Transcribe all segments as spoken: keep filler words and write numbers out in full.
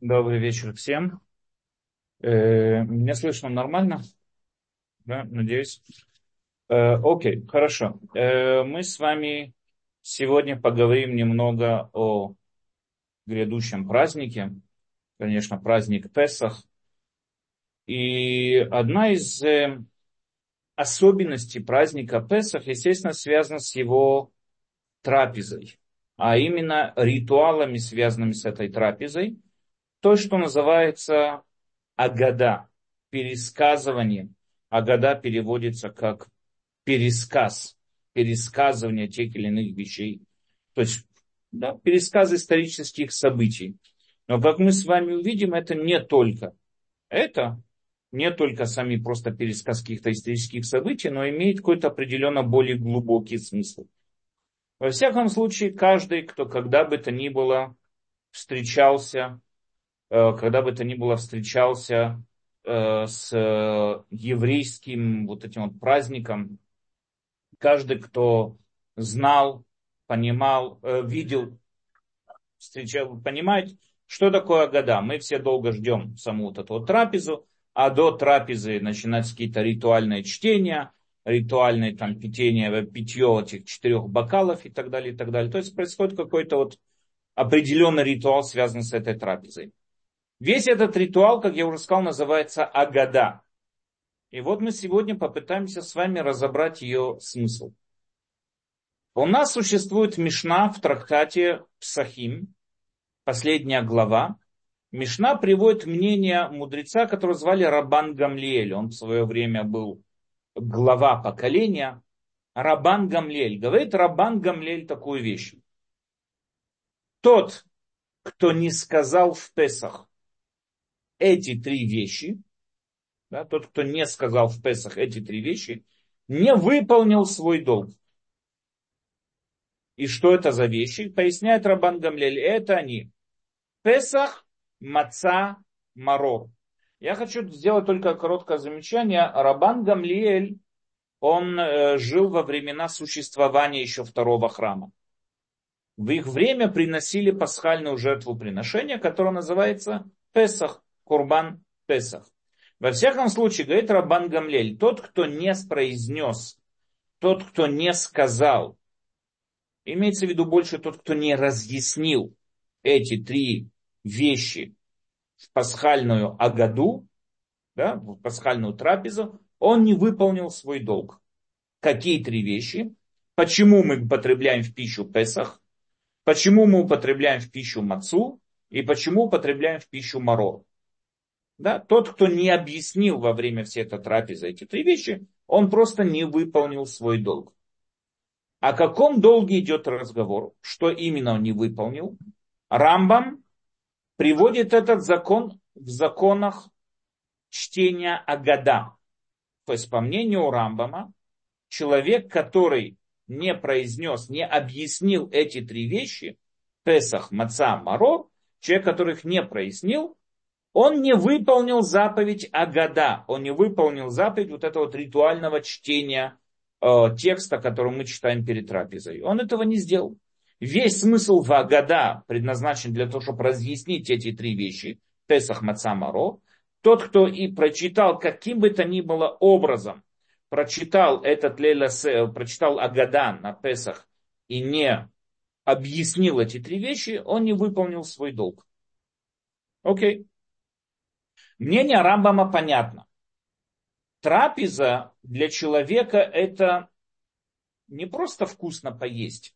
Добрый вечер всем. Э, Меня слышно нормально? Да, надеюсь. Э, Окей, хорошо. Э, Мы с вами сегодня поговорим немного о грядущем празднике. Конечно, праздник Песах. И одна из э, особенностей праздника Песах, естественно, связана с его трапезой, а именно ритуалами, связанными с этой трапезой. То, что называется агада, пересказывание. Агада переводится как пересказ, пересказывание тех или иных вещей. То есть, да, пересказ исторических событий. Но, как мы с вами увидим, это не только это, не только сами просто пересказ каких-то исторических событий, но имеет какой-то определенно более глубокий смысл. Во всяком случае, каждый, кто когда бы то ни было встречался э, когда бы то ни было встречался э, с э, еврейским вот этим вот праздником, каждый, кто знал, понимал, э, видел, встречал, понимает, что такое Агада. Мы все долго ждем саму вот эту вот трапезу, а до трапезы начинаются какие-то ритуальные чтения, ритуальное там питание, питье этих четырех бокалов и так далее, и так далее. То есть происходит какой-то вот определенный ритуал, связанный с этой трапезой. Весь этот ритуал, как я уже сказал, называется Агада. И вот мы сегодня попытаемся с вами разобрать ее смысл. У нас существует Мишна в трактате Псахим, последняя глава. Мишна приводит мнение мудреца, которого звали Рабан Гамлиэль. Он в свое время был глава поколения. Рабан Гамлиэль. Говорит Рабан Гамлиэль такую вещь. Тот, кто не сказал в Песах эти три вещи, да, тот, кто не сказал в Песах эти три вещи, не выполнил свой долг. И что это за вещи? Поясняет Рабан Гамлиэль. Это они. Песах, маца, марор. Я хочу сделать только короткое замечание. Рабан Гамлиэль, он э, жил во времена существования еще второго храма. В их время приносили пасхальную жертву приношения, которая называется Песах, Курбан Песах. Во всяком случае, говорит Рабан Гамлиэль, тот, кто не произнес, тот, кто не сказал, имеется в виду больше тот, кто не разъяснил эти три вещи в пасхальную агаду, да, в пасхальную трапезу, он не выполнил свой долг. Какие три вещи? Почему мы употребляем в пищу Песах? Почему мы употребляем в пищу мацу? И почему употребляем в пищу марор? Да, тот, кто не объяснил во время всей этой трапезы эти три вещи, он просто не выполнил свой долг. О каком долге идет разговор? Что именно он не выполнил? Рамбам приводит этот закон в законах чтения Агада. То есть, по мнению Рамбама, человек, который не произнес, не объяснил эти три вещи, Песах, Маца, Марор, человек, который их не прояснил, он не выполнил заповедь Агада, он не выполнил заповедь вот этого вот ритуального чтения э, текста, который мы читаем перед трапезой. Он этого не сделал. Весь смысл в Агада предназначен для того, чтобы разъяснить эти три вещи, Песах, Маца, Марор. Тот, кто и прочитал каким бы то ни было образом, прочитал этот Лейла, прочитал Агада на Песах и не объяснил эти три вещи, он не выполнил свой долг. Окей. Мнение Рамбама понятно. Трапеза для человека это не просто вкусно поесть.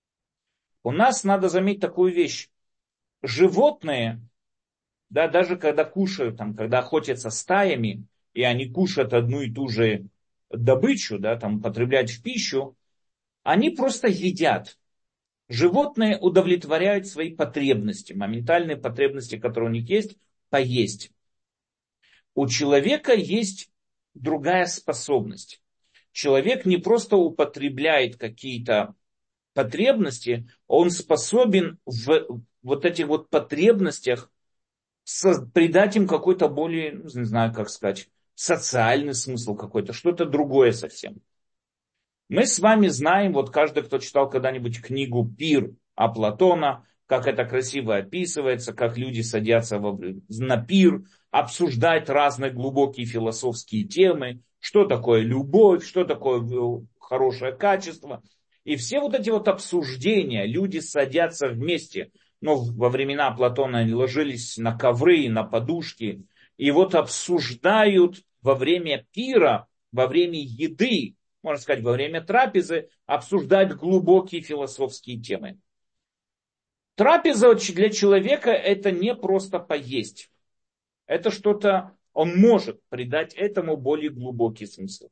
У нас надо заметить такую вещь. Животные, да, даже когда кушают, там, когда охотятся стаями, и они кушают одну и ту же добычу, да, там, употребляют в пищу, они просто едят. Животные удовлетворяют свои потребности, моментальные потребности, которые у них есть, поесть. У человека есть другая способность. Человек не просто употребляет какие-то потребности, он способен в вот этих вот потребностях придать им какой-то более, не знаю, как сказать, социальный смысл какой-то, что-то другое совсем. Мы с вами знаем, вот каждый, кто читал когда-нибудь книгу «Пир» Афлатона, как это красиво описывается, как люди садятся во- на пир, обсуждать разные глубокие философские темы, что такое любовь, что такое э, хорошее качество. И все вот эти вот обсуждения, люди садятся вместе, ну, во времена Платона они ложились на ковры, на подушки, и вот обсуждают во время пира, во время еды, можно сказать, во время трапезы, обсуждать глубокие философские темы. Трапеза для человека это не просто поесть. Это что-то, он может придать этому более глубокий смысл.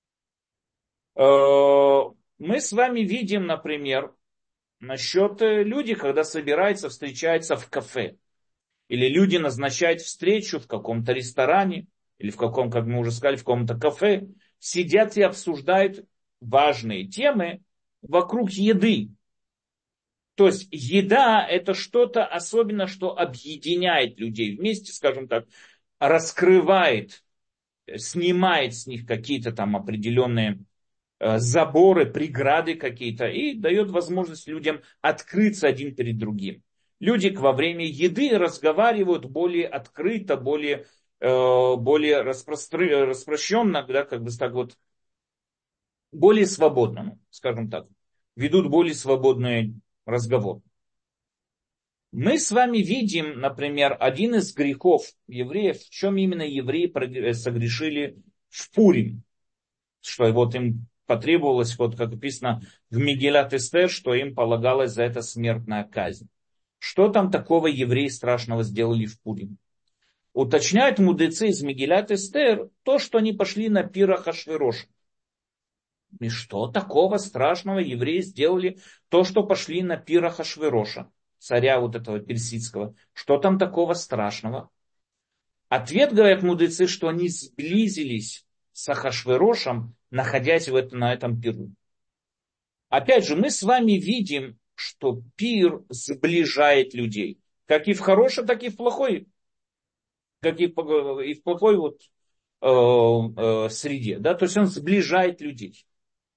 Э, Мы с вами видим, например, насчет людей, когда собираются, встречаются в кафе. Или люди назначают встречу в каком-то ресторане, или в каком, как мы уже сказали, в каком-то кафе, сидят и обсуждают важные темы вокруг еды. То есть еда это что-то особенно, что объединяет людей вместе, скажем так, раскрывает, снимает с них какие-то там определенные э, заборы, преграды какие-то и дает возможность людям открыться один перед другим. Люди во время еды разговаривают более открыто, более, э, более распростр... распрощенно, да, как бы так вот, более свободно, скажем так, ведут более свободный разговор. Мы с вами видим, например, один из грехов евреев, в чем именно евреи согрешили в Пурим, что вот им потребовалось, вот как написано в Мегилат Эстер, что им полагалось за это смертная казнь. Что там такого евреи страшного сделали в Пурим? Уточняют мудрецы из Мегилат Эстер то, что они пошли на пир Ахашвероша. И что такого страшного евреи сделали то, что пошли на пир Ахашвероша, царя вот этого персидского? Что там такого страшного? Ответ, говорят мудрецы, что они сблизились с Ахашверошем, находясь в это, на этом пиру. Опять же, мы с вами видим, что пир сближает людей. Как и в хорошей, так и в плохой. Как и в, и в плохой вот, э, э, среде. Да? То есть он сближает людей.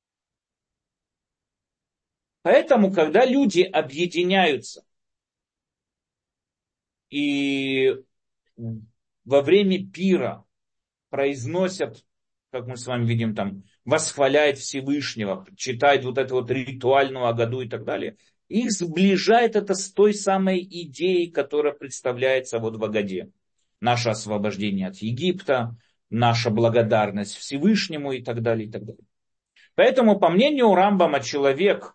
Поэтому, когда люди объединяются и во время пира произносят, как мы с вами видим, там, восхваляет Всевышнего, читает вот эту вот ритуальную Агаду и так далее, их сближает это с той самой идеей, которая представляется вот в Агаде. Наше освобождение от Египта, наша благодарность Всевышнему и так далее, и так далее. Поэтому, по мнению Рамбама, человек,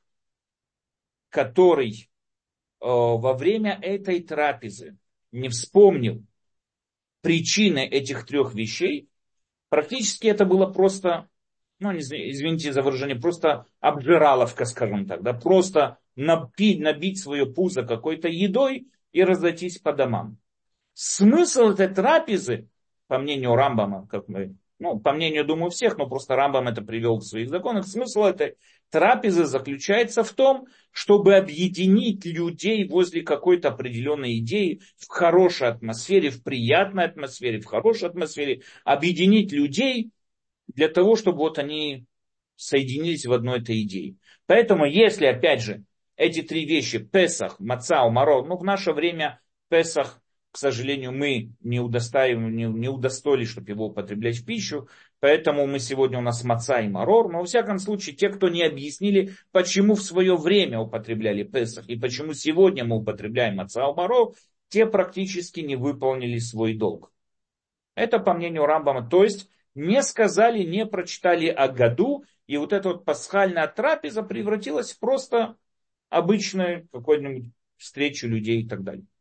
который э, во время этой трапезы не вспомнил причины этих трех вещей, практически это было просто, ну, извините за выражение, просто обжираловка, скажем так, да, просто набить, набить свое пузо какой-то едой и разойтись по домам. Смысл этой трапезы, по мнению Рамбама, как мы, ну, по мнению, думаю, всех, но просто Рамбам это привел в своих законах, смысл этой трапезы заключается в том, чтобы объединить людей возле какой-то определенной идеи в хорошей атмосфере, в приятной атмосфере, в хорошей атмосфере, объединить людей для того, чтобы вот они соединились в одной этой идее. Поэтому, если, опять же, эти три вещи, Песах, Маца, Марор, ну, в наше время Песах, к сожалению, мы не удостоим, не, не удостоили, чтобы его употреблять в пищу, поэтому мы сегодня у нас Маца и Марор, но, во всяком случае, те, кто не объяснили, почему в свое время употребляли Песах и почему сегодня мы употребляем Маца и Марор, те практически не выполнили свой долг. Это по мнению Рамбама, то есть не сказали, не прочитали о году, и вот эта вот пасхальная трапеза превратилась в просто обычную какую-нибудь встречу людей и так далее.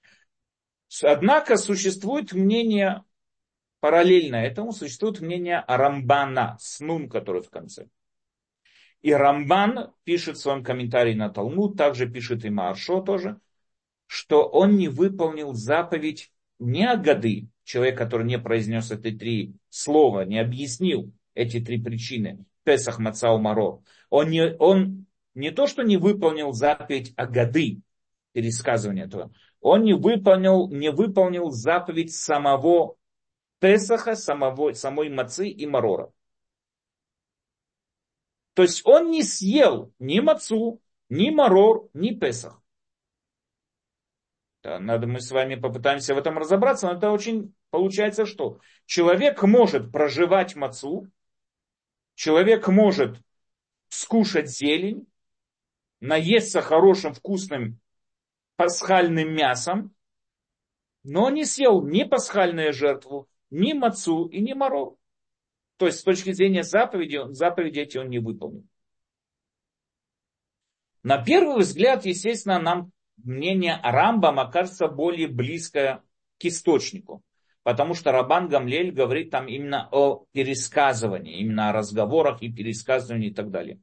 Однако существует мнение, параллельно этому, существует мнение Рамбана, с нун, который в конце. И Рамбан пишет в своем комментарии на Талмуд, также пишет и Мааршо тоже, что он не выполнил заповедь не Агады, человек, который не произнес эти три слова, не объяснил эти три причины, Песах, Маца, Маро. Он не, он не то, что не выполнил заповедь Агады, пересказывание этого, он не выполнил, не выполнил заповедь самого Песаха, самого, самой Мацы и Марора. То есть он не съел ни Мацу, ни Марор, ни Песах. Да, надо, мы с вами попытаемся в этом разобраться, но это очень получается что? Человек может проживать мацу, человек может скушать зелень, наесться хорошим вкусным пасхальным мясом, но не съел ни пасхальную жертву, ни мацу и ни марор. То есть с точки зрения заповеди, заповеди эти он не выполнил. На первый взгляд, естественно, нам мнение Рамбама кажется более близкое к источнику. Потому что Рабан Гамлиэль говорит там именно о пересказывании, именно о разговорах и пересказывании и так далее.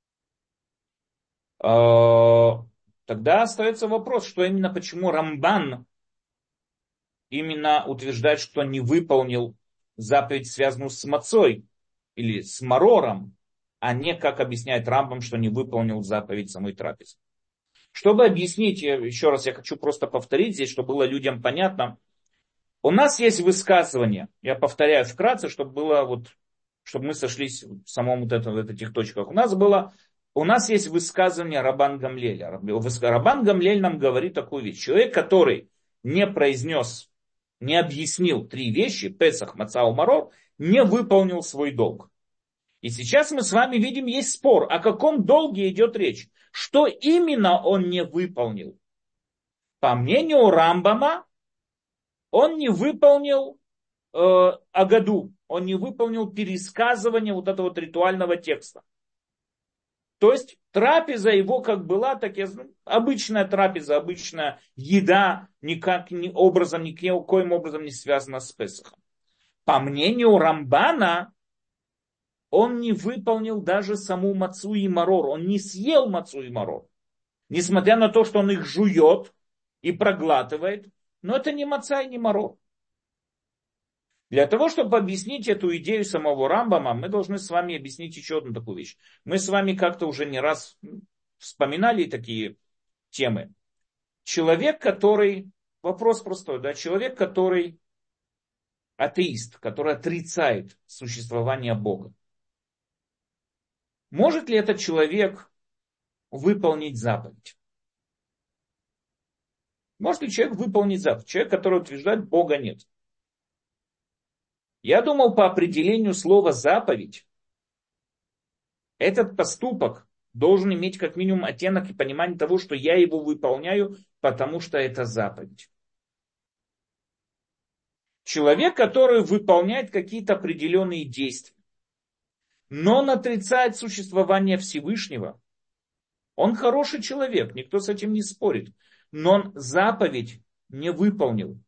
Тогда остается вопрос, что именно почему Рамбан именно утверждает, что не выполнил заповедь, связанную с мацой или с марором, а не, как объясняет Рамбам, что не выполнил заповедь самой трапезы. Чтобы объяснить, еще раз я хочу просто повторить здесь, чтобы было людям понятно. У нас есть высказывание, я повторяю вкратце, чтобы было вот, чтобы мы сошлись в самом вот этом, в этих точках. У нас было, у нас есть высказывание Рабан Гамлеля. Рабан Гамлель нам говорит такую вещь. Человек, который не произнес, не объяснил три вещи, Песах, Маца, Марор, не выполнил свой долг. И сейчас мы с вами видим, есть спор, о каком долге идет речь. Что именно он не выполнил? По мнению Рамбама, он не выполнил э, Агаду, он не выполнил пересказывание вот этого вот ритуального текста. То есть трапеза его как была, так и обычная трапеза, обычная еда, никак ни образом, никоим образом не связана с Песахом. По мнению Рамбана, он не выполнил даже саму мацу и марор, он не съел мацу и марор. Несмотря на то, что он их жует и проглатывает, но это не маца и не марор. Для того, чтобы объяснить эту идею самого Рамбама, мы должны с вами объяснить еще одну такую вещь. Мы с вами как-то уже не раз вспоминали такие темы. Человек, который, вопрос простой, да, человек, который атеист, который отрицает существование Бога. Может ли этот человек выполнить заповедь? Может ли человек выполнить заповедь? Человек, который утверждает, Бога нет. Я думал, по определению слова заповедь, этот поступок должен иметь как минимум оттенок и понимание того, что я его выполняю, потому что это заповедь. Человек, который выполняет какие-то определенные действия, но он отрицает существование Всевышнего, он хороший человек, никто с этим не спорит, но он заповедь не выполнил.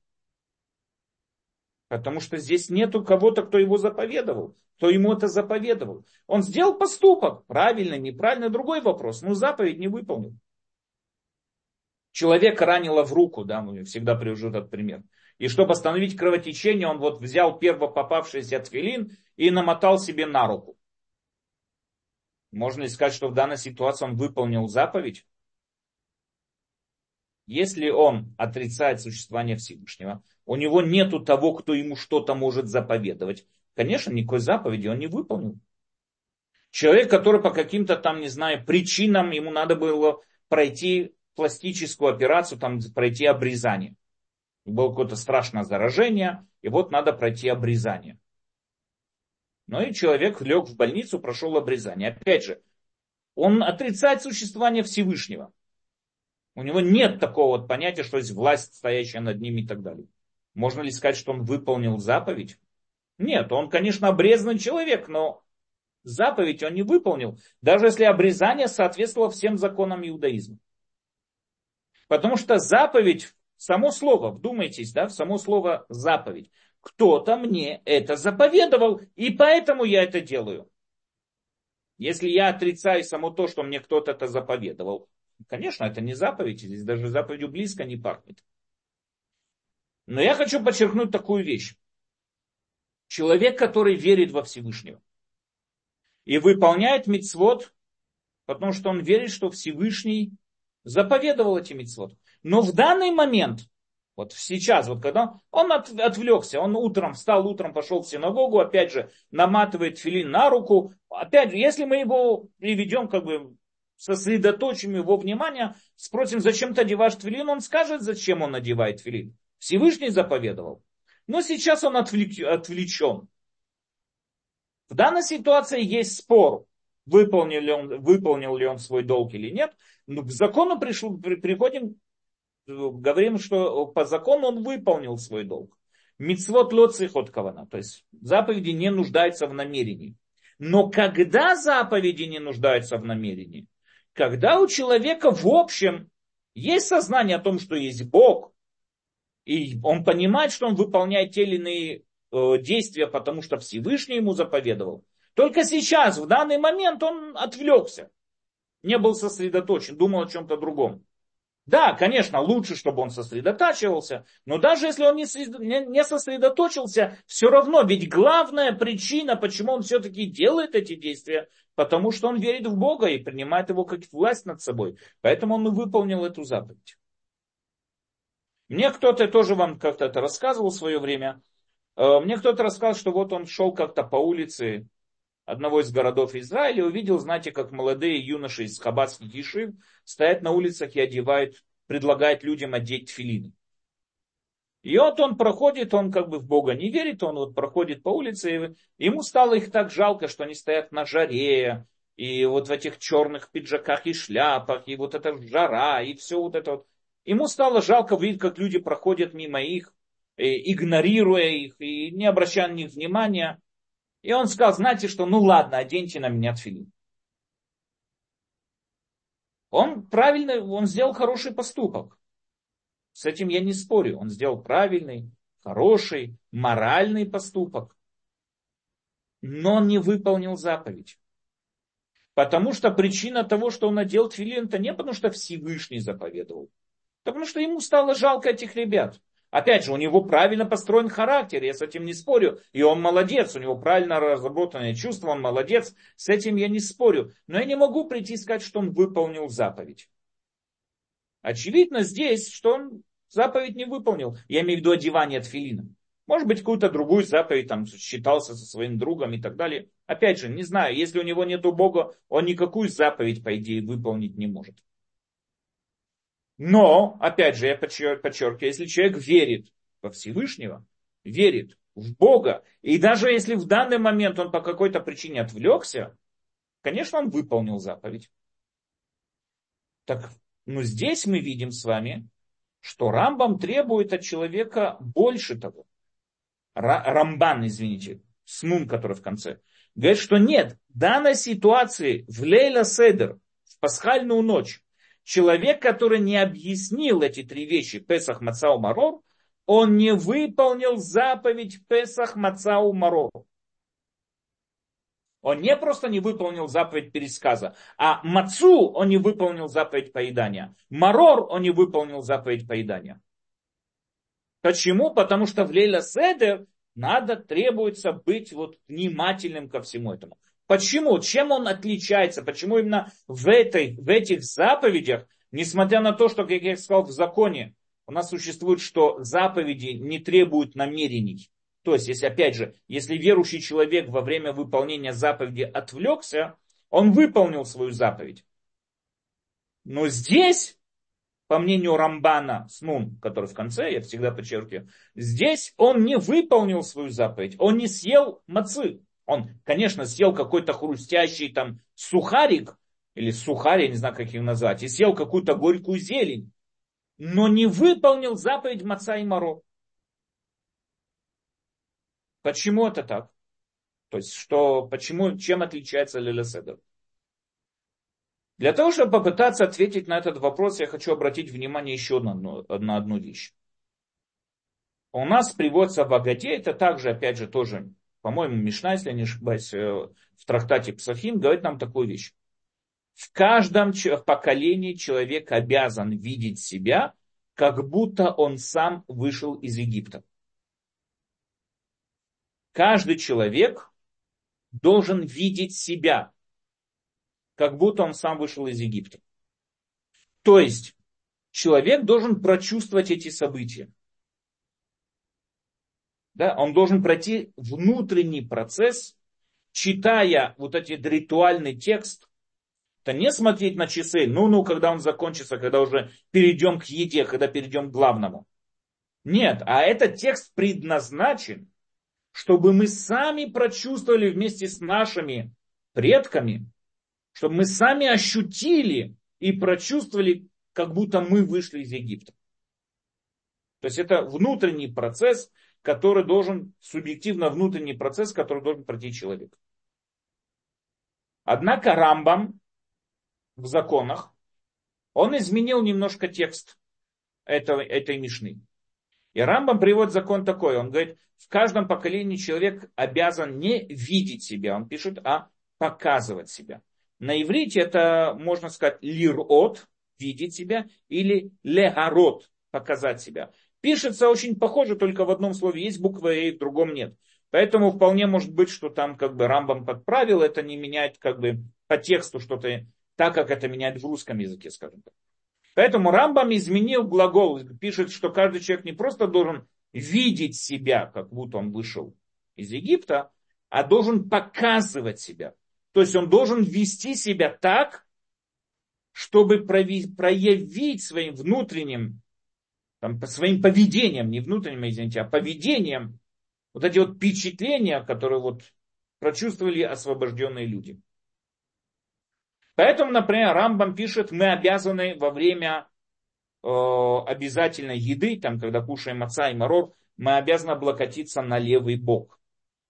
Потому что здесь нету кого-то, кто его заповедовал, кто ему это заповедовал. Он сделал поступок, правильно, неправильно, другой вопрос, но заповедь не выполнил. Человека ранило в руку, да, мы всегда привожу этот пример. И чтобы остановить кровотечение, он вот взял перво попавшийся тфилин и намотал себе на руку. Можно ли сказать, что в данной ситуации он выполнил заповедь? Если он отрицает существование Всевышнего, у него нету того, кто ему что-то может заповедовать, конечно, никакой заповеди он не выполнил. Человек, который по каким-то там, не знаю, причинам, ему надо было пройти пластическую операцию, там, пройти обрезание. Было какое-то страшное заражение, и вот надо пройти обрезание. Ну и человек лег в больницу, прошел обрезание. Опять же, он отрицает существование Всевышнего. У него нет такого вот понятия, что есть власть, стоящая над ним и так далее. Можно ли сказать, что он выполнил заповедь? Нет, он, конечно, обрезанный человек, но заповедь он не выполнил, даже если обрезание соответствовало всем законам иудаизма. Потому что заповедь, само слово, вдумайтесь, да, в само слово заповедь. Кто-то мне это заповедовал, и поэтому я это делаю. Если я отрицаю само то, что мне кто-то это заповедовал, конечно, это не заповедь, здесь даже заповедью близко не пахнет. Но я хочу подчеркнуть такую вещь. Человек, который верит во Всевышнего и выполняет мицвот, потому что он верит, что Всевышний заповедовал эти мицвот. Но в данный момент, вот сейчас, вот когда он от, отвлекся, он утром встал, утром пошел в синагогу, опять же, наматывает тфилин на руку. Опять же, если мы его приведем как бы сосредоточим его внимание, спросим, зачем ты одеваешь тфилин, он скажет, зачем он надевает тфилин. Всевышний заповедовал. Но сейчас он отвлек, отвлечен. В данной ситуации есть спор, выполнил ли он, выполнил ли он свой долг или нет. Но к закону пришел, при, приходим, говорим, что по закону он выполнил свой долг. Мицвот ло црихот кавана, то есть заповеди не нуждаются в намерении. Но когда заповеди не нуждаются в намерении? Когда у человека в общем есть сознание о том, что есть Бог, и он понимает, что он выполняет те или иные э, действия, потому что Всевышний ему заповедовал. Только сейчас, в данный момент, он отвлекся, не был сосредоточен, думал о чем-то другом. Да, конечно, лучше, чтобы он сосредотачивался, но даже если он не сосредоточился, все равно, ведь главная причина, почему он все-таки делает эти действия, потому что он верит в Бога и принимает его как власть над собой. Поэтому он и выполнил эту заповедь. Мне кто-то, тоже вам как-то это рассказывал в свое время, мне кто-то рассказал, что вот он шел как-то по улице одного из городов Израиля, увидел, знаете, как молодые юноши из хаббатских ешив стоят на улицах и одевают, предлагают людям одеть тфилины. И вот он проходит, он как бы в Бога не верит, он вот проходит по улице, и ему стало их так жалко, что они стоят на жаре, и вот в этих черных пиджаках и шляпах, и вот эта жара, и все вот это вот. Ему стало жалко видеть, как люди проходят мимо их, игнорируя их, и не обращая на них внимания. И он сказал, знаете что, ну ладно, оденьте на меня тфилин. Он правильно, он сделал хороший поступок. С этим я не спорю. Он сделал правильный, хороший, моральный поступок. Но он не выполнил заповедь. Потому что причина того, что он надел тфилин, это не потому, что Всевышний заповедовал. Потому что ему стало жалко этих ребят. Опять же, у него правильно построен характер, я с этим не спорю. И он молодец, у него правильно разработанное чувство, он молодец. С этим я не спорю. Но я не могу прийти и сказать, что он выполнил заповедь. Очевидно здесь, что он заповедь не выполнил. Я имею в виду одевание тфилина. Может быть, какую-то другую заповедь там считался со своим другом и так далее. Опять же, не знаю, если у него нет Бога, он никакую заповедь, по идее, выполнить не может. Но, опять же, я подчеркиваю, если человек верит во Всевышнего, верит в Бога, и даже если в данный момент он по какой-то причине отвлекся, конечно, он выполнил заповедь. Так, но здесь мы видим с вами, что Рамбам требует от человека больше того. Рамбан, извините, Снун, который в конце, говорит, что нет, в данной ситуации в Лейла Седер, в пасхальную ночь, человек, который не объяснил эти три вещи, Песах, Мацау, Марор, он не выполнил заповедь Песах, Мацау, Марор. Он не просто не выполнил заповедь пересказа, а Мацу он не выполнил заповедь поедания. Марор он не выполнил заповедь поедания. Почему? Потому что в Лейла Седер надо, требуется быть вот внимательным ко всему этому. Почему? Чем он отличается? Почему именно в, этой, в этих заповедях, несмотря на то, что, как я сказал, в законе у нас существует, что заповеди не требуют намерений. То есть, если, опять же, если верующий человек во время выполнения заповеди отвлекся, он выполнил свою заповедь. Но здесь, по мнению Рамбана Снун, который в конце, я всегда подчеркиваю, здесь он не выполнил свою заповедь, он не съел мацы. Он, конечно, съел какой-то хрустящий там сухарик, или сухарь, я не знаю, как их назвать, и съел какую-то горькую зелень, но не выполнил заповедь маца и маро. Почему это так? То есть, что, почему, чем отличается Лейла Седер? Для того, чтобы попытаться ответить на этот вопрос, я хочу обратить внимание еще на одну, на одну вещь. У нас приводится в Агаде, это также, опять же, тоже, по-моему, Мишна, если я не ошибаюсь, в трактате Псахим, говорит нам такую вещь. В каждом поколении человек обязан видеть себя, как будто он сам вышел из Египта. Каждый человек должен видеть себя, как будто он сам вышел из Египта. То есть, человек должен прочувствовать эти события. Да, он должен пройти внутренний процесс, читая вот этот ритуальный текст, Это не смотреть на часы, ну-ну, когда он закончится, когда уже перейдем к еде, когда перейдем к главному. Нет, а этот текст предназначен, чтобы мы сами прочувствовали вместе с нашими предками, чтобы мы сами ощутили и прочувствовали, как будто мы вышли из Египта. То есть это внутренний процесс, который должен, субъективно внутренний процесс, который должен пройти человек. Однако Рамбам в законах, он изменил немножко текст этого, этой мишны. И Рамбам приводит закон такой, он говорит, в каждом поколении человек обязан не видеть себя, он пишет, а показывать себя. На иврите это можно сказать лирот, видеть себя, или легарот, показать себя. Пишется очень похоже, только в одном слове есть буква «э», в другом нет. Поэтому вполне может быть, что там как бы Рамбам подправил, это не меняет как бы по тексту что-то так, как это меняет в русском языке, скажем так. Поэтому Рамбам изменил глагол, пишет, что каждый человек не просто должен видеть себя, как будто он вышел из Египта, а должен показывать себя. То есть он должен вести себя так, чтобы проявить своим внутренним, там, своим поведением, не внутренним, извините, а поведением, вот эти вот впечатления, которые вот прочувствовали освобожденные люди. Поэтому, например, Рамбам пишет, мы обязаны во время э, обязательной еды, там, когда кушаем маца и марор, мы обязаны облокотиться на левый бок.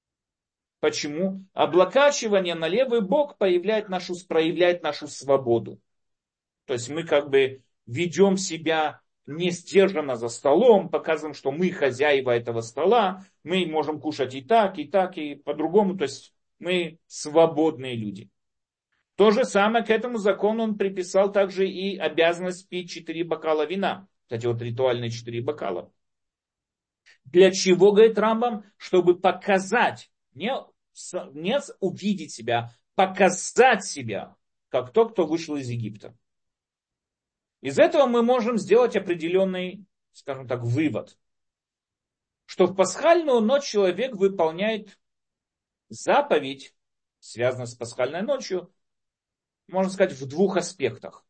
Почему? Облокачивание на левый бок проявляет нашу, проявляет нашу свободу. То есть мы как бы ведем себя не сдержанно за столом, показываем, что мы хозяева этого стола, мы можем кушать и так, и так, и по-другому. То есть мы свободные люди. То же самое к этому закону он приписал также и обязанность пить четыре бокала вина. Кстати, вот ритуальные четыре бокала. Для чего, говорит Рамбам? Чтобы показать, не, не увидеть себя, показать себя, как тот, кто вышел из Египта. Из этого мы можем сделать определенный, скажем так, вывод. Что в пасхальную ночь человек выполняет заповедь, связанную с пасхальной ночью, можно сказать, в двух аспектах.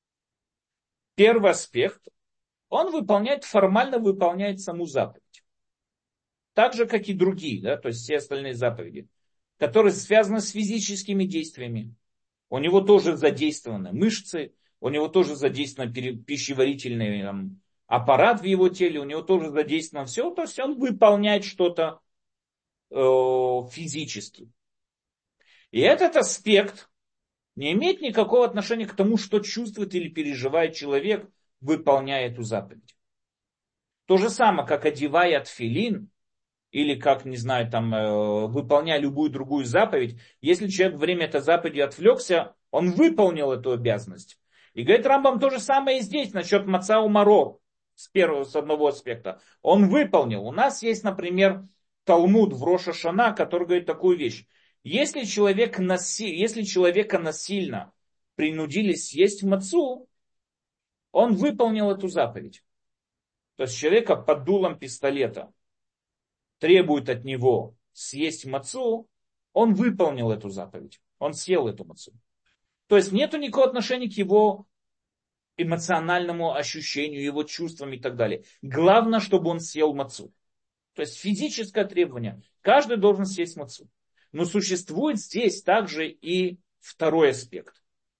Первый аспект, он выполняет, формально выполняет саму заповедь. Так же, как и другие, да, то есть все остальные заповеди, которые связаны с физическими действиями. У него тоже задействованы мышцы, у него тоже задействован пищеварительный там, аппарат в его теле, у него тоже задействовано все, то есть он выполняет что-то э, физически. И этот аспект не имеет никакого отношения к тому, что чувствует или переживает человек, выполняя эту заповедь. То же самое, как одевая тфилин, или как, не знаю, там, выполняя любую другую заповедь, если человек во время этой заповеди отвлекся, он выполнил эту обязанность. И говорит Рамбам то же самое и здесь, насчет маца у марор, с, первого, с одного аспекта. Он выполнил. У нас есть, например, Талмуд в Рош ха-Шана, который говорит такую вещь. Если, человек наси... Если человека насильно принудили съесть мацу, он выполнил эту заповедь. То есть человека под дулом пистолета требует от него съесть мацу, он выполнил эту заповедь. Он съел эту мацу. То есть нету никакого отношения к его эмоциональному ощущению, его чувствам и так далее. Главное, чтобы он съел мацу. То есть физическое требование. Каждый должен съесть мацу. Но существует здесь также и второй аспект.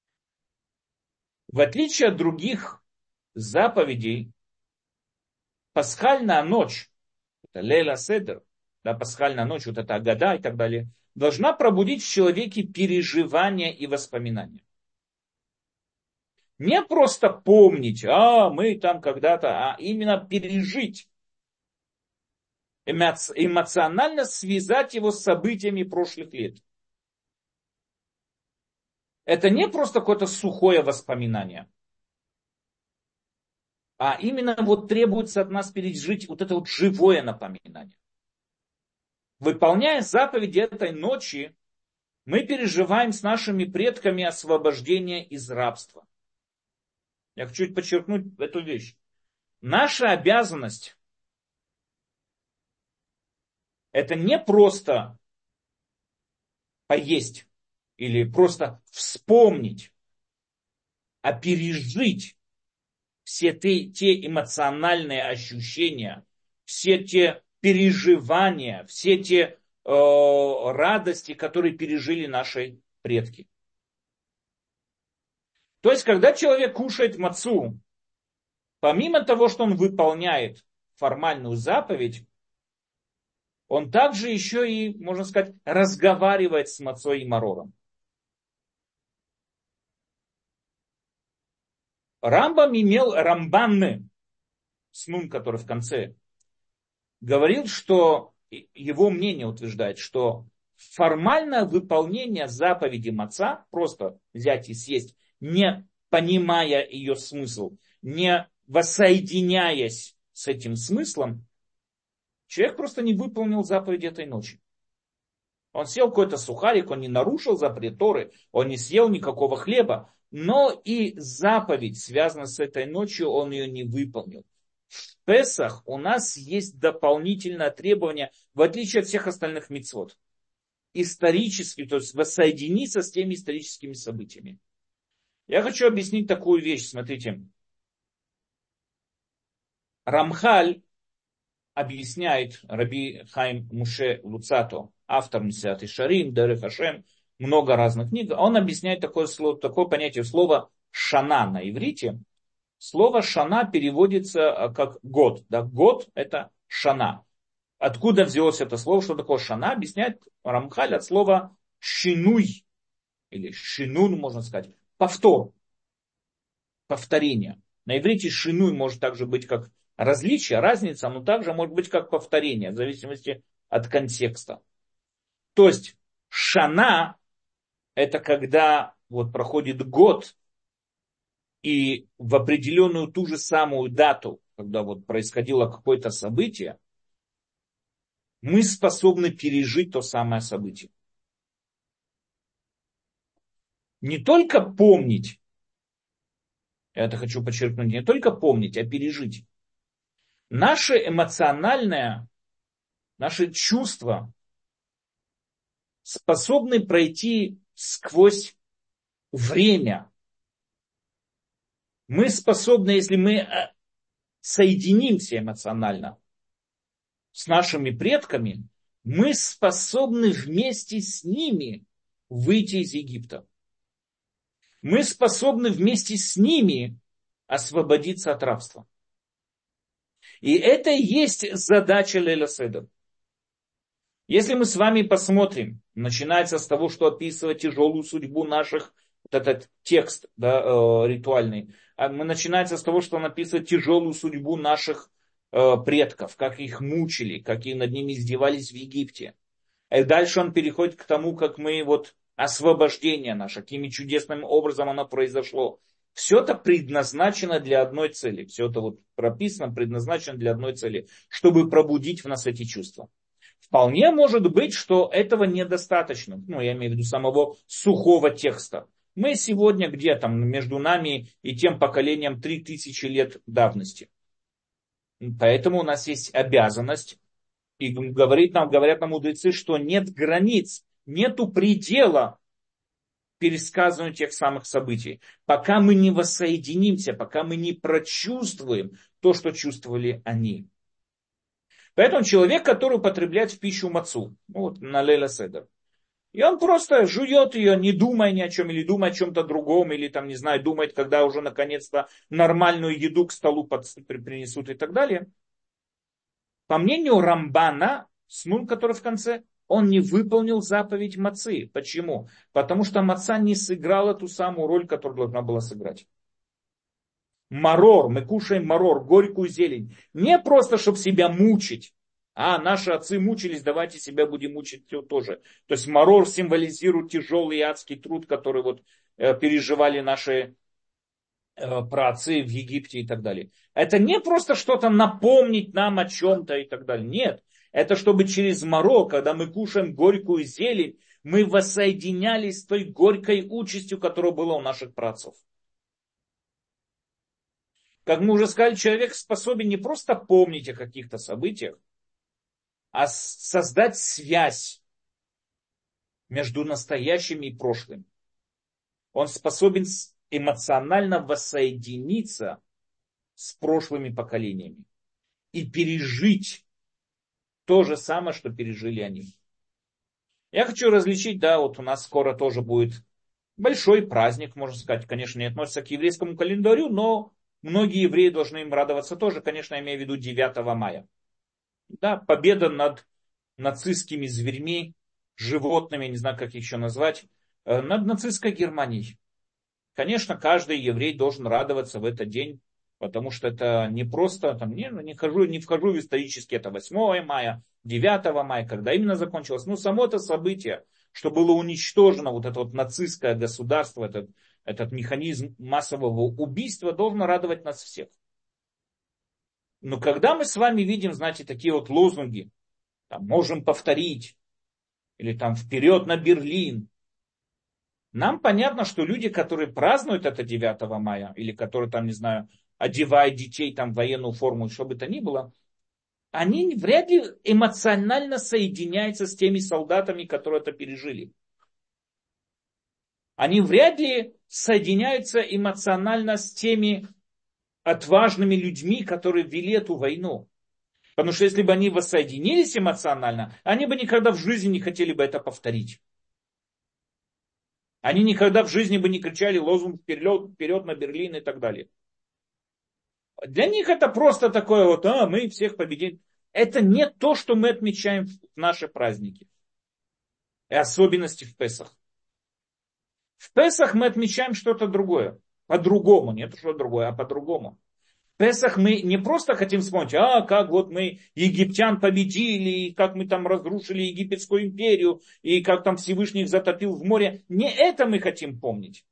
В отличие от других заповедей, пасхальная ночь, это Лейла Седер, да, пасхальная ночь, вот это Агада и так далее, должна пробудить в человеке переживания и воспоминания. Не просто помнить, а мы там когда-то, а именно пережить. Эмоционально связать его с событиями прошлых лет. Это не просто какое-то сухое воспоминание, а именно вот требуется от нас пережить вот это вот живое напоминание. Выполняя заповеди этой ночи, мы переживаем с нашими предками освобождение из рабства. Я хочу подчеркнуть эту вещь. Наша обязанность это не просто поесть или просто вспомнить, а пережить все те, те эмоциональные ощущения, все те переживания, все те э, радости, которые пережили наши предки. То есть, когда человек кушает мацу, помимо того, что он выполняет формальную заповедь, он также еще и, можно сказать, разговаривает с мацой и марором. Рамбам имел рамбанны, снун, который в конце, говорил, что его мнение утверждает, что формальное выполнение заповеди маца, просто взять и съесть, не понимая ее смысл, не воссоединяясь с этим смыслом, человек просто не выполнил заповедь этой ночи. Он съел какой-то сухарик, он не нарушил запрет Торы, он не съел никакого хлеба, но и заповедь, связанная с этой ночью, он ее не выполнил. В Песах у нас есть дополнительное требование, в отличие от всех остальных мицвот. Исторически, то есть воссоединиться с теми историческими событиями. Я хочу объяснить такую вещь, смотрите. Рамхаль объясняет, Раби Хаим Муше Луцато, автор Месилат Йешарим, Дерех Хашем, много разных книг, он объясняет такое, слово, такое понятие слова шана на иврите. Слово шана переводится как год. Да? Год это шана. Откуда взялось это слово, что такое шана, объясняет Рамхаль от слова шинуй, или шинун, можно сказать, повтор, повторение. На иврите шинуй может также быть как различие, разница, но также может быть как повторение, в зависимости от контекста. То есть шана это когда вот проходит год, и в определенную ту же самую дату, когда вот происходило какое-то событие, мы способны пережить то самое событие. Не только помнить, я это хочу подчеркнуть, не только помнить, а пережить. Наше эмоциональное, наши чувства способны пройти сквозь время. Мы способны, если мы соединимся эмоционально с нашими предками, мы способны вместе с ними выйти из Египта. Мы способны вместе с ними освободиться от рабства. И это и есть задача Лейла Седер. Если мы с вами посмотрим, начинается с того, что описывает тяжелую судьбу наших, вот этот текст да, э, ритуальный, а мы начинается с того, что он описывает тяжелую судьбу наших э, предков, как их мучили, как и над ними издевались в Египте. И дальше он переходит к тому, как мы вот освобождение наше, каким чудесным образом оно произошло. Все это предназначено для одной цели. Все это вот прописано, предназначено для одной цели, чтобы пробудить в нас эти чувства. Вполне может быть, что этого недостаточно. Ну, я имею в виду самого сухого текста. Мы сегодня где там между нами и тем поколением три тысячи лет давности. Поэтому у нас есть обязанность, и говорит нам, говорят нам мудрецы, что нет границ, нету предела пересказыванию тех самых событий. Пока мы не воссоединимся, пока мы не прочувствуем то, что чувствовали они. Поэтому человек, который употребляет в пищу мацу, ну вот на Лейла Седер, и он просто жует ее, не думая ни о чем, или думая о чем-то другом, или там, не знаю, думает, когда уже наконец-то нормальную еду к столу принесут и так далее. По мнению Рамбана, снун, который в конце, он не выполнил заповедь мацы. Почему? Потому что маца не сыграла ту самую роль, которую должна была сыграть. Марор, мы кушаем марор, горькую зелень. Не просто, чтобы себя мучить. А, наши отцы мучились, давайте себя будем мучить тоже. То есть марор символизирует тяжелый адский труд, который вот э, переживали наши э, праотцы в Египте и так далее. Это не просто что-то напомнить нам о чем-то и так далее. Нет. Это чтобы через марор, когда мы кушаем горькую зелень, мы воссоединялись с той горькой участью, которая была у наших праотцов. Как мы уже сказали, человек способен не просто помнить о каких-то событиях, а создать связь между настоящим и прошлым. Он способен эмоционально воссоединиться с прошлыми поколениями и пережить то же самое, что пережили они. Я хочу различить, да, вот у нас скоро тоже будет большой праздник, можно сказать, конечно, не относится к еврейскому календарю, но многие евреи должны им радоваться тоже, конечно, я имею в виду девятого мая. Да, победа над нацистскими зверьми, животными, не знаю, как их еще назвать, э, над нацистской Германией. Конечно, каждый еврей должен радоваться в этот день, потому что это не просто, там, не, не, хожу, не вхожу в исторически, это восьмого мая, девятого мая, когда именно закончилось. Ну, само это событие, что было уничтожено вот это вот нацистское государство, этот, этот механизм массового убийства, должен радовать нас всех. Но когда мы с вами видим, знаете, такие вот лозунги, там, можем повторить, или там вперед на Берлин, нам понятно, что люди, которые празднуют это девятого мая, или которые там, не знаю, одевают детей там в военную форму, что бы то ни было, они вряд ли эмоционально соединяются с теми солдатами, которые это пережили. Они вряд ли соединяются эмоционально с теми отважными людьми, которые вели эту войну. Потому что если бы они воссоединились эмоционально, они бы никогда в жизни не хотели бы это повторить. Они никогда в жизни бы не кричали лозунг вперед, вперед на Берлин и так далее. Для них это просто такое вот, а, мы всех победим. Это не то, что мы отмечаем в наши праздники. И особенности в Песах. В Песах мы отмечаем что-то другое. По-другому. Не то, что другое, а по-другому. В Песах мы не просто хотим вспомнить, а как вот мы египтян победили, и как мы там разрушили египетскую империю, и как там Всевышний их затопил в море. Не это мы хотим помнить.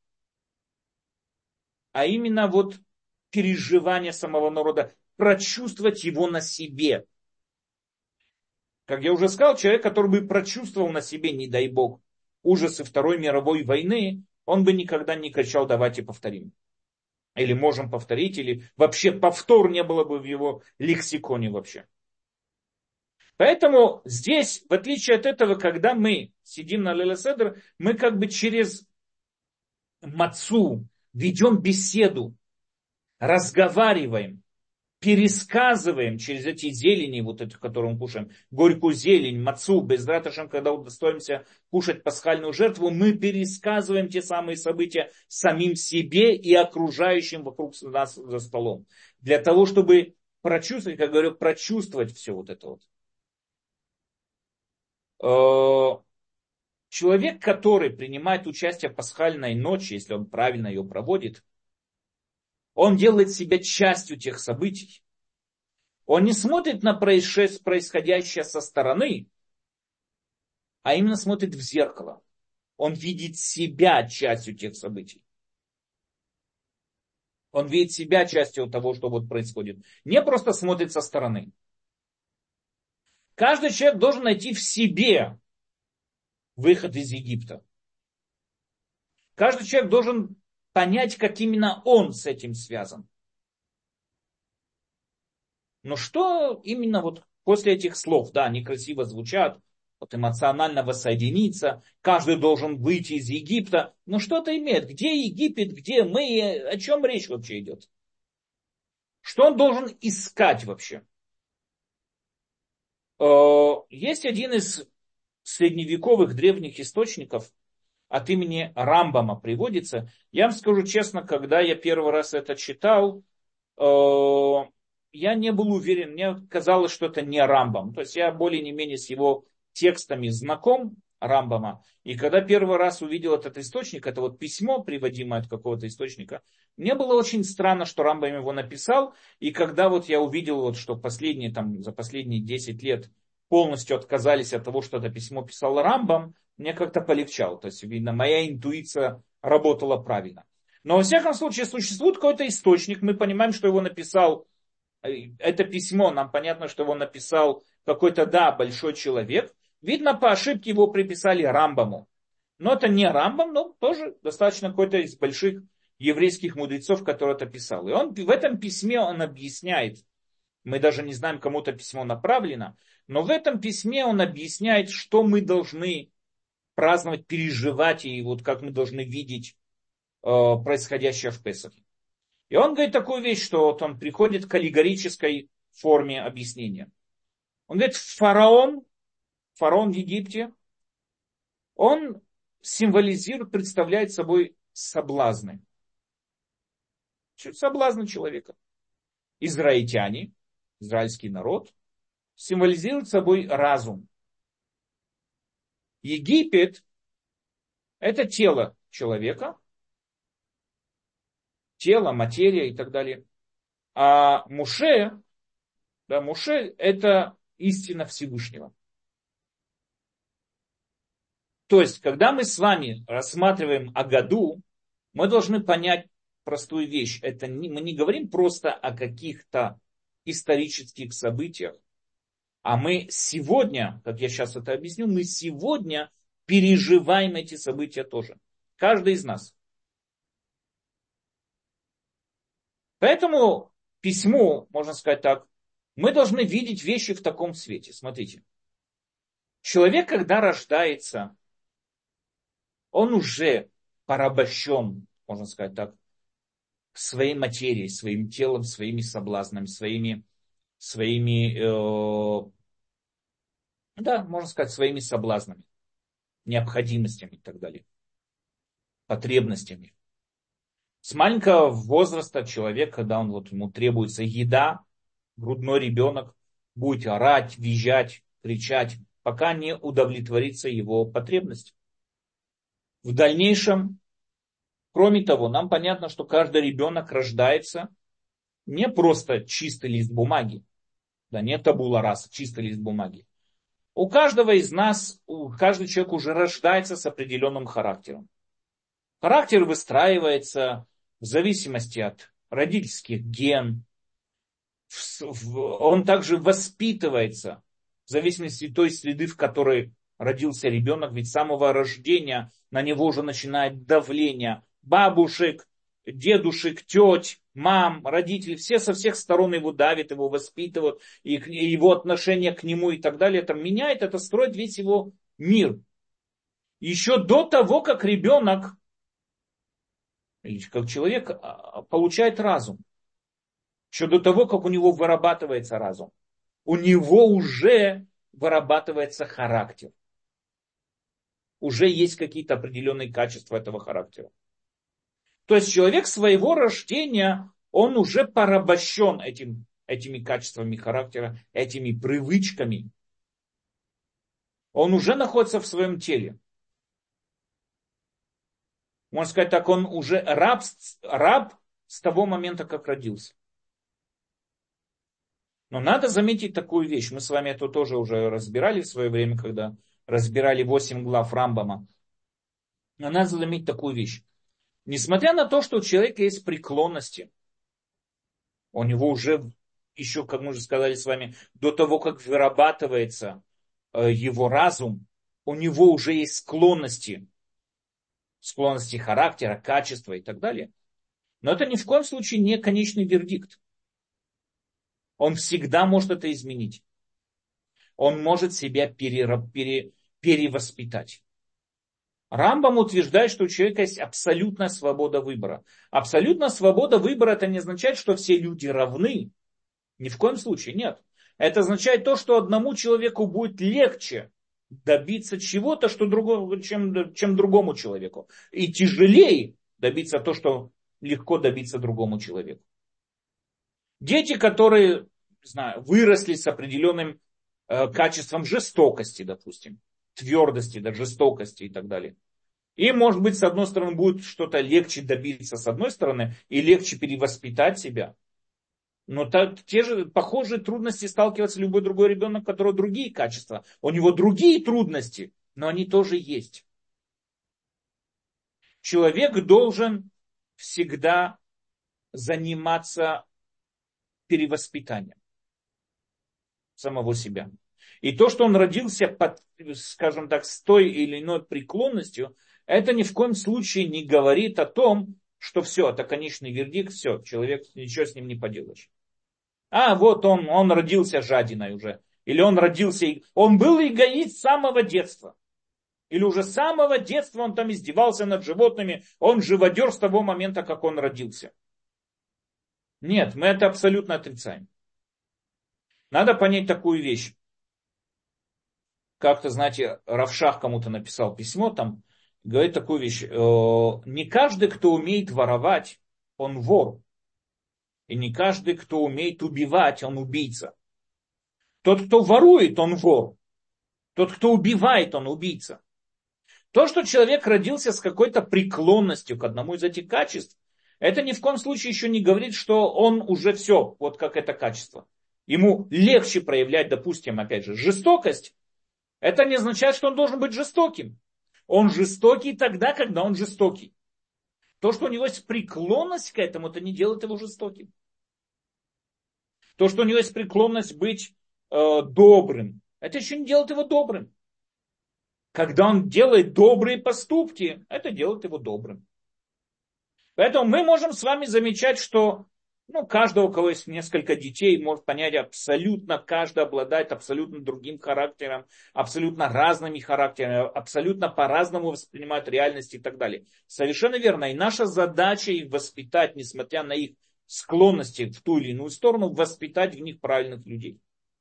А именно вот переживание самого народа, прочувствовать его на себе. Как я уже сказал, человек, который бы прочувствовал на себе, не дай бог, ужасы Второй мировой войны, он бы никогда не кричал «давайте повторим». Или можем повторить, или вообще повтор не было бы в его лексиконе вообще. Поэтому здесь, в отличие от этого, когда мы сидим на Лейла Седер, мы как бы через мацу ведем беседу, разговариваем, пересказываем через эти зелени, вот эти, которые мы кушаем, горькую зелень, мацу, безрат Ашем, когда удостоимся кушать пасхальную жертву, мы пересказываем те самые события самим себе и окружающим вокруг нас за столом. Для того, чтобы прочувствовать, как говорю, прочувствовать все вот это вот. Человек, который принимает участие в пасхальной ночи, если он правильно ее проводит, он делает себя частью тех событий. Он не смотрит на происходящее со стороны, а именно смотрит в зеркало. Он видит себя частью тех событий. Он видит себя частью того, что вот происходит. Не просто смотрит со стороны. Каждый человек должен найти в себе выход из Египта. Каждый человек должен понять, как именно он с этим связан. Но что именно вот после этих слов, да, они красиво звучат, вот эмоционально воссоединиться, каждый должен выйти из Египта, но что это имеет? Где Египет, где мы, о чем речь вообще идет? Что он должен искать вообще? Есть один из средневековых древних источников, от имени Рамбама приводится. Я вам скажу честно, когда я первый раз это читал, я не был уверен, мне казалось, что это не Рамбам. То есть я более-менее с его текстами знаком, Рамбама. И когда первый раз увидел этот источник, это вот письмо, приводимое от какого-то источника, мне было очень странно, что Рамбам его написал. И когда вот я увидел, вот, что последние, там, за последние десять лет полностью отказались от того, что это письмо писал Рамбам, мне как-то полегчало. То есть, видно, моя интуиция работала правильно. Но, во всяком случае, существует какой-то источник. Мы понимаем, что его написал, это письмо, нам понятно, что его написал какой-то, да, большой человек. Видно, по ошибке его приписали Рамбаму. Но это не Рамбам, но тоже достаточно какой-то из больших еврейских мудрецов, который это писал. И он в этом письме он объясняет, мы даже не знаем, кому это письмо направлено, но в этом письме он объясняет, что мы должны праздновать, переживать, и вот как мы должны видеть происходящее в Песахе. И он говорит такую вещь, что вот он приходит к аллегорической форме объяснения. Он говорит, фараон, фараон в Египте, он символизирует, представляет собой соблазны. Соблазны человека. Израильтяне, израильский народ, символизирует собой разум. Египет – это тело человека, тело, материя и так далее. А Муше, да, Муше – это истина Всевышнего. То есть, когда мы с вами рассматриваем Агаду, мы должны понять простую вещь. Это не, мы не говорим просто о каких-то исторических событиях, а мы сегодня, как я сейчас это объясню, мы сегодня переживаем эти события тоже. Каждый из нас. Поэтому письмо, можно сказать так, мы должны видеть вещи в таком свете. Смотрите. Человек, когда рождается, он уже порабощен, можно сказать так, своей материей, своим телом, своими соблазнами, своими, своими э, да, можно сказать, своими соблазнами, необходимостями и так далее, потребностями. С маленького возраста человек, когда он, вот, ему требуется еда, грудной ребенок будет орать, визжать, кричать, пока не удовлетворится его потребность. В дальнейшем, кроме того, нам понятно, что каждый ребенок рождается не просто чистый лист бумаги, да, не табула раса, чистый лист бумаги. У каждого из нас, у, каждый человек уже рождается с определенным характером. Характер выстраивается в зависимости от родительских ген. Он также воспитывается в зависимости от той среды, в которой родился ребенок. Ведь с самого рождения на него уже начинает давление бабушек, дедушек, теть, мам, родителей. Все со всех сторон его давят, его воспитывают. И его отношение к нему и так далее. Это меняет, это строит весь его мир. Еще до того, как ребенок, как человек получает разум. Еще до того, как у него вырабатывается разум. У него уже вырабатывается характер. Уже есть какие-то определенные качества этого характера. То есть человек своего рождения, он уже порабощен этим, этими качествами характера, этими привычками. Он уже находится в своем теле. Можно сказать так, он уже раб, раб с того момента, как родился. Но надо заметить такую вещь. Мы с вами это тоже уже разбирали в свое время, когда разбирали восемь глав Рамбама. Но надо заметить такую вещь. Несмотря на то, что у человека есть преклонности, у него уже, еще, как мы уже сказали с вами, до того, как вырабатывается его разум, у него уже есть склонности, склонности характера, качества и так далее. Но это ни в коем случае не конечный вердикт. Он всегда может это изменить. Он может себя пере, пере, перевоспитать. Рамбам утверждает, что у человека есть абсолютная свобода выбора. Абсолютная свобода выбора это не означает, что все люди равны. Ни в коем случае, нет. Это означает то, что одному человеку будет легче добиться чего-то, что другого, чем, чем другому человеку. И тяжелее добиться то, что легко добиться другому человеку. Дети, которые, не знаю, выросли с определенным э, качеством жестокости, допустим, твердости, да, жестокости и так далее. И, может быть, с одной стороны, будет что-то легче добиться с одной стороны, и легче перевоспитать себя. Но так, те же похожие трудности сталкивается любой другой ребенок, у которого другие качества. У него другие трудности, но они тоже есть. Человек должен всегда заниматься перевоспитанием самого себя. И то, что он родился, под, скажем так, с той или иной преклонностью, это ни в коем случае не говорит о том, что все, это конечный вердикт, все, человек, ничего с ним не поделаешь. А вот он, он родился жадиной уже. Или он родился, он был эгоист с самого детства. Или уже с самого детства он там издевался над животными, он живодер с того момента, как он родился. Нет, мы это абсолютно отрицаем. Надо понять такую вещь. Как-то, знаете, Равшах кому-то написал письмо, там говорит такую вещь. Не каждый, кто умеет воровать, он вор. И не каждый, кто умеет убивать, он убийца. Тот, кто ворует, он вор. Тот, кто убивает, он убийца. То, что человек родился с какой-то преклонностью к одному из этих качеств, это ни в коем случае еще не говорит, что он уже все, вот как это качество. Ему легче проявлять, допустим, опять же, жестокость. Это не означает, что он должен быть жестоким. Он жестокий тогда, когда он жестокий. То, что у него есть преклонность к этому, это не делает его жестоким. То, что у него есть преклонность быть э, добрым, это еще не делает его добрым. Когда он делает добрые поступки, это делает его добрым. Поэтому мы можем с вами замечать, что ну, каждого, у кого есть несколько детей, может понять, абсолютно каждый обладает абсолютно другим характером, абсолютно разными характерами, абсолютно по-разному воспринимают реальность и так далее. Совершенно верно. И наша задача их воспитать, несмотря на их склонности в ту или иную сторону, воспитать в них правильных людей.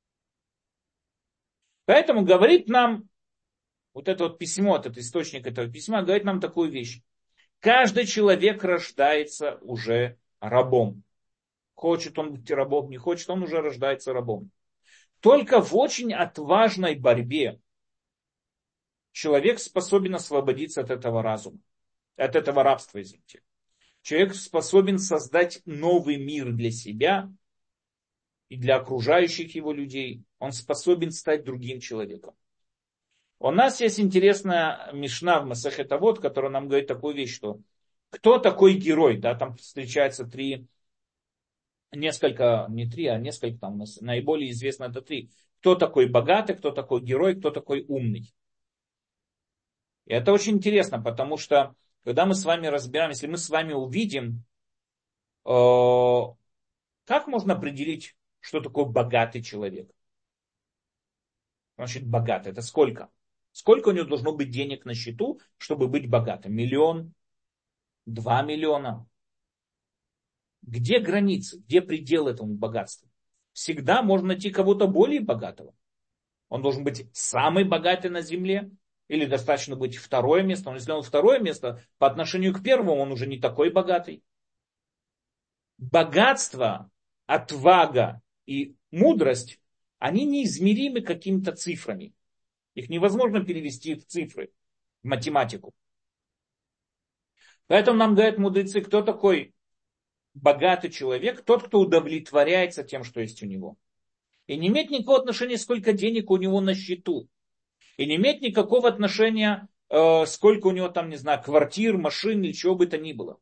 Поэтому говорит нам, вот это вот письмо, этот источник этого письма, говорит нам такую вещь. Каждый человек рождается уже рабом. Хочет он быть рабом, не хочет, он уже рождается рабом. Только в очень отважной борьбе человек способен освободиться от этого разума, от этого рабства, извините. Человек способен создать новый мир для себя и для окружающих его людей. Он способен стать другим человеком. У нас есть интересная мишна в Масехет Авот, которая нам говорит такую вещь, что кто такой герой, да, там встречается три, несколько, не три, а несколько, там наиболее известно это три. Кто такой богатый, кто такой герой, кто такой умный. И это очень интересно, потому что, когда мы с вами разбираем, если мы с вами увидим, э, как можно определить, что такое богатый человек? Значит, богатый, это сколько? Сколько у него должно быть денег на счету, чтобы быть богатым? Миллион? Два миллиона? Где границы? Где предел этому богатству? Всегда можно найти кого-то более богатого. Он должен быть самый богатый на земле? Или достаточно быть второе место? Но если он второе место, по отношению к первому он уже не такой богатый. Богатство, отвага и мудрость, они неизмеримы какими-то цифрами. Их невозможно перевести в цифры, в математику. Поэтому нам говорят мудрецы, кто такой богатый человек? Тот, кто удовлетворяется тем, что есть у него. И не имеет никакого отношения, сколько денег у него на счету. И не имеет никакого отношения, э, сколько у него там, не знаю, квартир, машин или чего бы то ни было.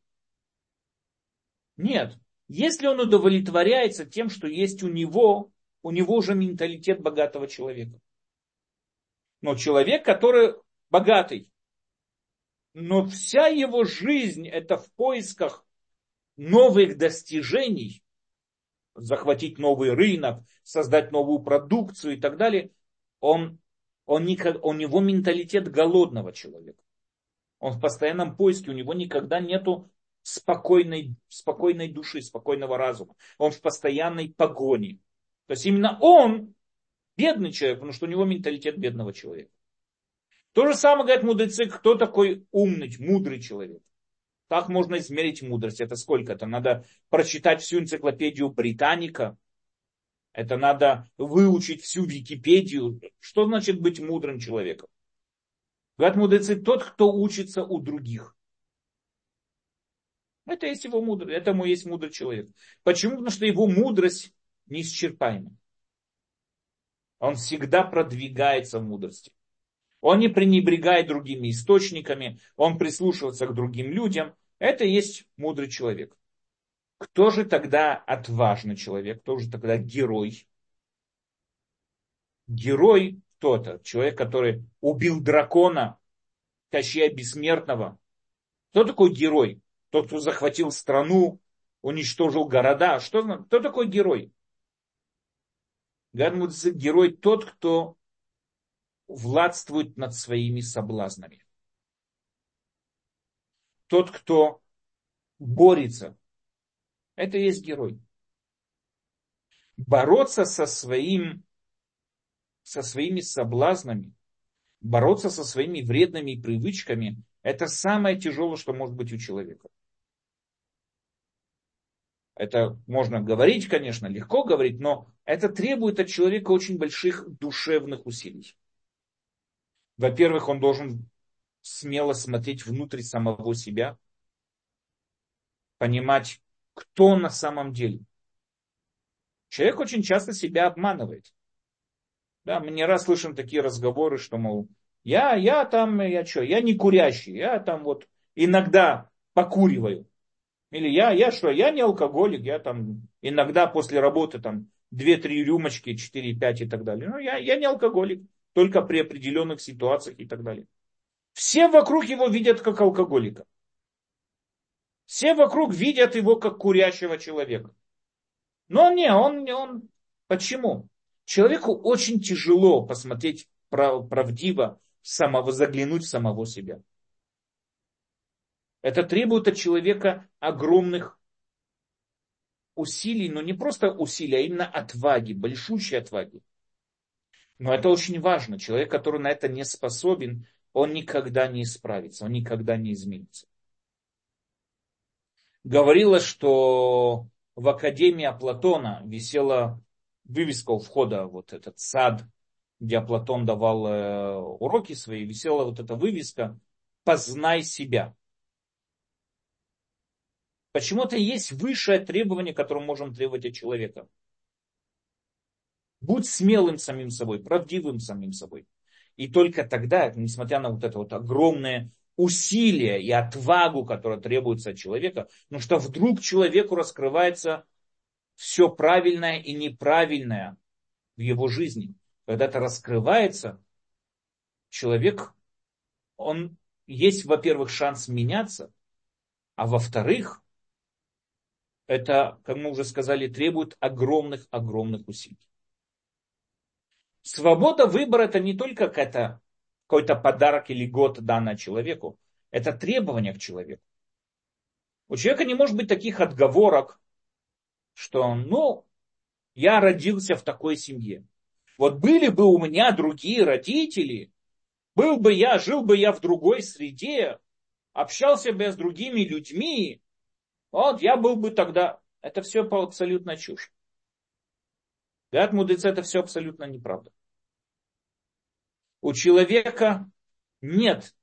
Нет. Если он удовлетворяется тем, что есть у него, у него уже менталитет богатого человека. Но человек, который богатый, но вся его жизнь это в поисках новых достижений, захватить новый рынок, создать новую продукцию и так далее, он, он никак, у него менталитет голодного человека. Он в постоянном поиске, у него никогда нету спокойной, спокойной души, спокойного разума. Он в постоянной погоне. То есть именно он бедный человек, потому что у него менталитет бедного человека. То же самое говорят мудрецы, кто такой умный, мудрый человек. Как можно измерить мудрость? Это сколько? Это надо прочитать всю энциклопедию Британика. Это надо выучить всю Википедию. Что значит быть мудрым человеком? Говорят мудрецы, тот, кто учится у других. Это есть его мудрый, этому есть мудрый человек. Почему? Потому что его мудрость неисчерпаема. Он всегда продвигается в мудрости. Он не пренебрегает другими источниками, он прислушивается к другим людям. Это и есть мудрый человек. Кто же тогда отважный человек? Кто же тогда герой? Герой кто-то, человек, который убил дракона, Кощея Бессмертного. Кто такой герой? Тот, кто захватил страну, уничтожил города. Что, кто такой герой? Говорят, герой тот, кто властвует над своими соблазнами. Тот, кто борется, это и есть герой. Бороться со, своим, со своими соблазнами, бороться со своими вредными привычками, это самое тяжелое, что может быть у человека. Это можно говорить, конечно, легко говорить, но это требует от человека очень больших душевных усилий. Во-первых, он должен смело смотреть внутрь самого себя, понимать, кто он на самом деле. Человек очень часто себя обманывает. Да, мы не раз слышим такие разговоры, что, мол, я, я там, я что, я не курящий, я там вот иногда покуриваю. Или я, я что, я не алкоголик, я там иногда после работы там две-три рюмочки, четыре-пять и так далее. Но я, я не алкоголик, только при определенных ситуациях и так далее. Все вокруг его видят как алкоголика. Все вокруг видят его как курящего человека. Но не, он, он, почему? Человеку очень тяжело посмотреть прав, правдиво, самого, заглянуть в самого себя. Это требует от человека огромных усилий, но не просто усилий, а именно отваги, большущей отваги. Но это очень важно. Человек, который на это не способен, он никогда не исправится, он никогда не изменится. Говорилось, что в Академии Платона висела вывеска у входа, вот этот сад, где Платон давал э, уроки свои, висела вот эта вывеска «Познай себя». Почему-то есть высшее требование, которое мы можем требовать от человека. Будь смелым самим собой, правдивым самим собой. И только тогда, несмотря на вот это вот огромное усилие и отвагу, которая требуется от человека, ну что вдруг человеку раскрывается все правильное и неправильное в его жизни. Когда это раскрывается, человек, он есть, во-первых, шанс меняться, а во-вторых, это, как мы уже сказали, требует огромных-огромных усилий. Свобода выбора это не только какая-то, какой-то подарок или год данный человеку, это требование к человеку. У человека не может быть таких отговорок, что, ну, я родился в такой семье. Вот были бы у меня другие родители, был бы я, жил бы я в другой среде, общался бы я с другими людьми, вот я был бы тогда. Это все абсолютно чушь. Говорят мудрецы, это все абсолютно неправда. У человека нет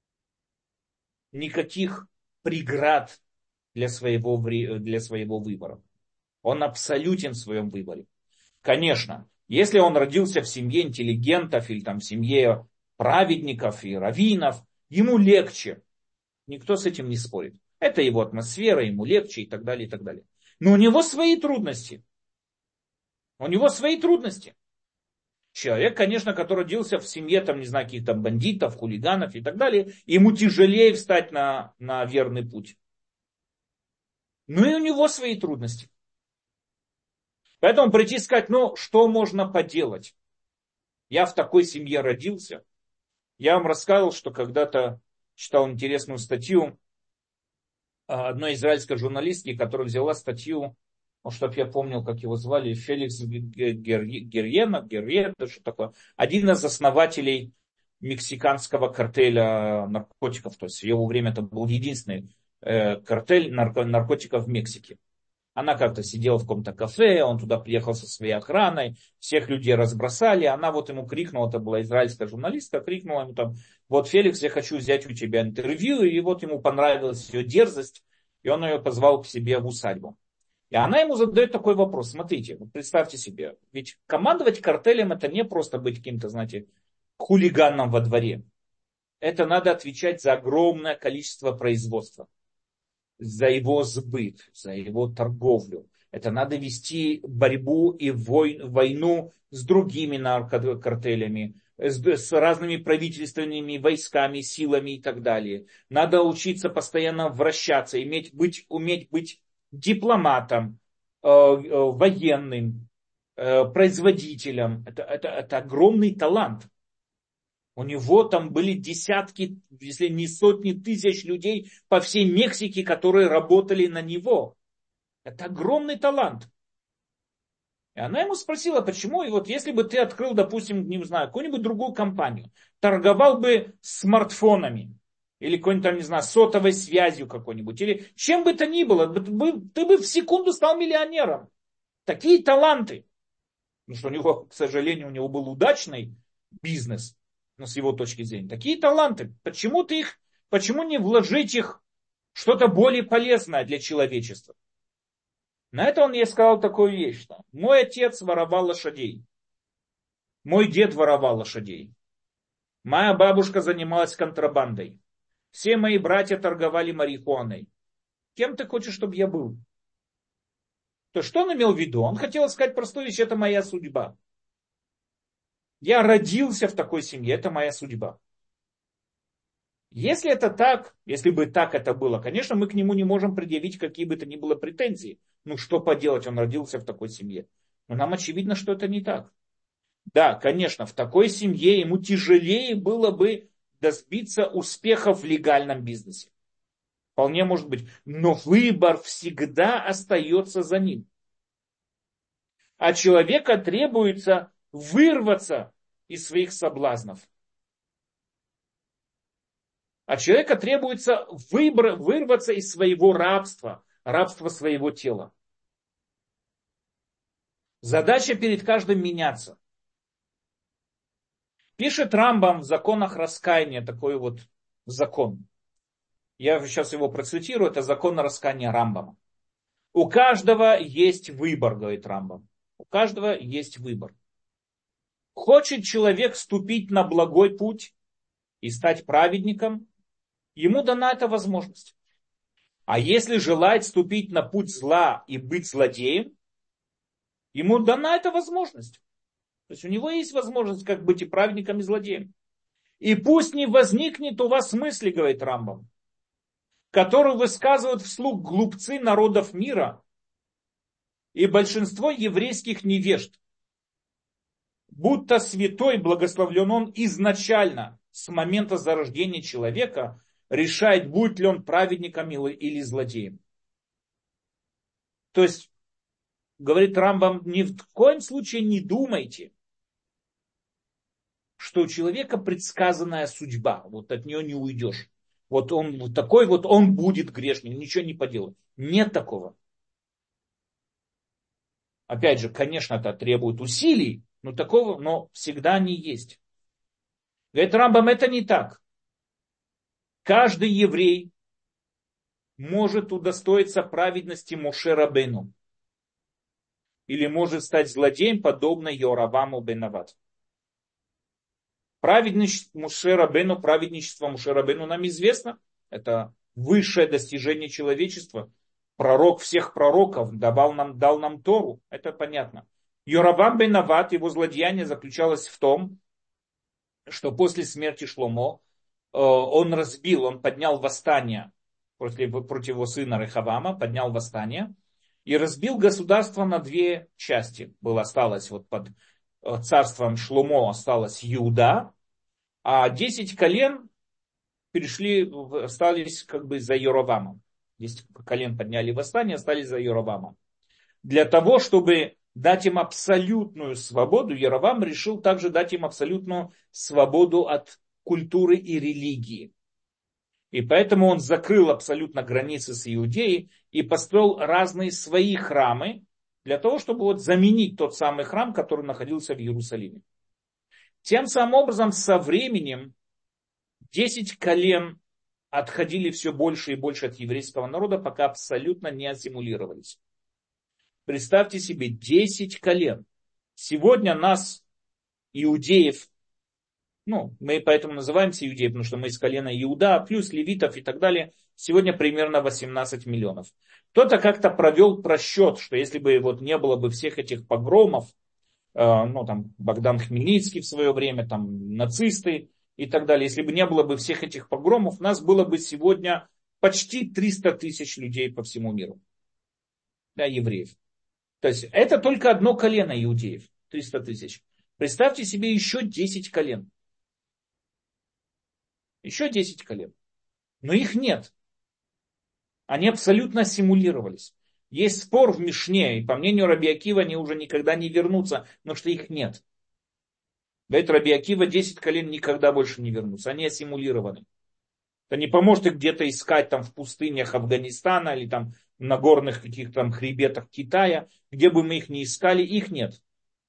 никаких преград для своего, для своего выбора. Он абсолютен в своем выборе. Конечно, если он родился в семье интеллигентов или там в семье праведников и раввинов, ему легче. Никто с этим не спорит. Это его атмосфера, ему легче и так далее, и так далее. Но у него свои трудности. У него свои трудности. Человек, конечно, который родился в семье, там, не знаю, каких-то бандитов, хулиганов и так далее, ему тяжелее встать на, на верный путь. Но и у него свои трудности. Поэтому прийти и сказать, ну, что можно поделать? Я в такой семье родился. Я вам рассказывал, что когда-то читал интересную статью одной израильской журналистки, которая взяла статью, ну, чтобы я помнил, как его звали, Феликс Герьена, Герьена, что такое, один из основателей мексиканского картеля наркотиков. То есть в его время это был единственный э, картель нарко- наркотиков в Мексике. Она как-то сидела в каком-то кафе, он туда приехал со своей охраной, всех людей разбросали, она вот ему крикнула, это была израильская журналистка, крикнула ему там, вот, Феликс, я хочу взять у тебя интервью, и вот ему понравилась ее дерзость, и он ее позвал к себе в усадьбу. И она ему задает такой вопрос, смотрите, вот представьте себе, ведь командовать картелем это не просто быть каким-то, знаете, хулиганом во дворе, это надо отвечать за огромное количество производства. За его сбыт, за его торговлю. Это надо вести борьбу и войну с другими наркокартелями, с, с разными правительственными войсками, силами и так далее. Надо учиться постоянно вращаться, иметь, быть, уметь быть дипломатом, э, э, военным, э, производителем. Это, это, это огромный талант. У него там были десятки, если не сотни тысяч людей по всей Мексике, которые работали на него. Это огромный талант. И она ему спросила, почему, и вот если бы ты открыл, допустим, не знаю, какую-нибудь другую компанию, торговал бы смартфонами, или какой-нибудь там, не знаю, сотовой связью какой-нибудь, или чем бы то ни было, ты бы в секунду стал миллионером. Такие таланты. Потому что у него, к сожалению, у него был удачный бизнес, ну, с его точки зрения. Такие таланты. Почему ты их, почему не вложить их в что-то более полезное для человечества? На это он ей сказал такую вещь, что мой отец воровал лошадей, мой дед воровал лошадей, моя бабушка занималась контрабандой, все мои братья торговали марихуаной. Кем ты хочешь, чтобы я был? То что он имел в виду? Он хотел сказать простую вещь, это моя судьба. Я родился в такой семье, это моя судьба. Если это так, если бы так это было, конечно, мы к нему не можем предъявить какие бы то ни было претензии. Ну что поделать, он родился в такой семье. Но нам очевидно, что это не так. Да, конечно, в такой семье ему тяжелее было бы добиться успеха в легальном бизнесе. Вполне может быть. Но выбор всегда остается за ним. А человека требуется вырваться из своих соблазнов. А человека требуется выбор, вырваться из своего рабства, рабства своего тела. Задача перед каждым меняться. Пишет Рамбам в законах раскаяния такой вот закон. Я сейчас его процитирую, это закон раскаяния Рамбама. У каждого есть выбор, говорит Рамбам. У каждого есть выбор. Хочет человек вступить на благой путь и стать праведником, ему дана эта возможность. А если желает вступить на путь зла и быть злодеем, ему дана эта возможность. То есть у него есть возможность как быть и праведником, и злодеем. И пусть не возникнет у вас мысли, говорит Рамбам, которую высказывают вслух глупцы народов мира и большинство еврейских невежд, будто святой, благословлен он изначально, с момента зарождения человека, решает, будет ли он праведником или злодеем. То есть, говорит Рамбам, ни в коем случае не думайте, что у человека предсказанная судьба, вот от нее не уйдешь. Вот он вот такой вот, он будет грешным, ничего не поделает. Нет такого. Опять же, конечно, это требует усилий, но такого, но всегда они есть. Говорит Рамбам, это не так. Каждый еврей может удостоиться праведности Моше Рабейну. Или может стать злодеем, подобно Йораваму бен Нават. Праведничество Моше Рабейну, праведничество Моше Рабейну нам известно. Это высшее достижение человечества. Пророк всех пророков давал нам, дал нам Тору. Это понятно. Йоравам бен Нават, его злодеяние заключалось в том, что после смерти Шломо он разбил, он поднял восстание против, против его сына Рехавама, поднял восстание и разбил государство на две части. Было, осталось вот под царством Шломо осталось Иуда, а десять колен перешли, остались как бы за Йоравамом. Десять колен подняли восстание, остались за Йоравамом. Для того, чтобы дать им абсолютную свободу, Йоравам решил также дать им абсолютную свободу от культуры и религии. И поэтому он закрыл абсолютно границы с Иудеей и построил разные свои храмы для того, чтобы вот заменить тот самый храм, который находился в Иерусалиме. Тем самым образом со временем десять колен отходили все больше и больше от еврейского народа, пока абсолютно не ассимилировались. Представьте себе, десять колен. Сегодня нас, иудеев, ну, мы поэтому называемся иудеи, потому что мы из колена Иуда, плюс левитов и так далее, сегодня примерно восемнадцать миллионов. Кто-то как-то провел просчет, что если бы вот не было бы всех этих погромов, э, ну, там, Богдан Хмельницкий в свое время, там, нацисты и так далее, если бы не было бы всех этих погромов, нас было бы сегодня почти триста тысяч людей по всему миру. Да, евреев. То есть это только одно колено иудеев, триста тысяч. Представьте себе еще десять колен. Еще десять колен. Но их нет. Они абсолютно симулировались. Есть спор в Мишне, и по мнению Раби Акива они уже никогда не вернутся, но что их нет. Говорит Раби Акива, десять колен никогда больше не вернутся. Они ассимулированы. Это не поможет их где-то искать там в пустынях Афганистана или там на горных каких-то там хребетах Китая. Где бы мы их ни искали, их нет.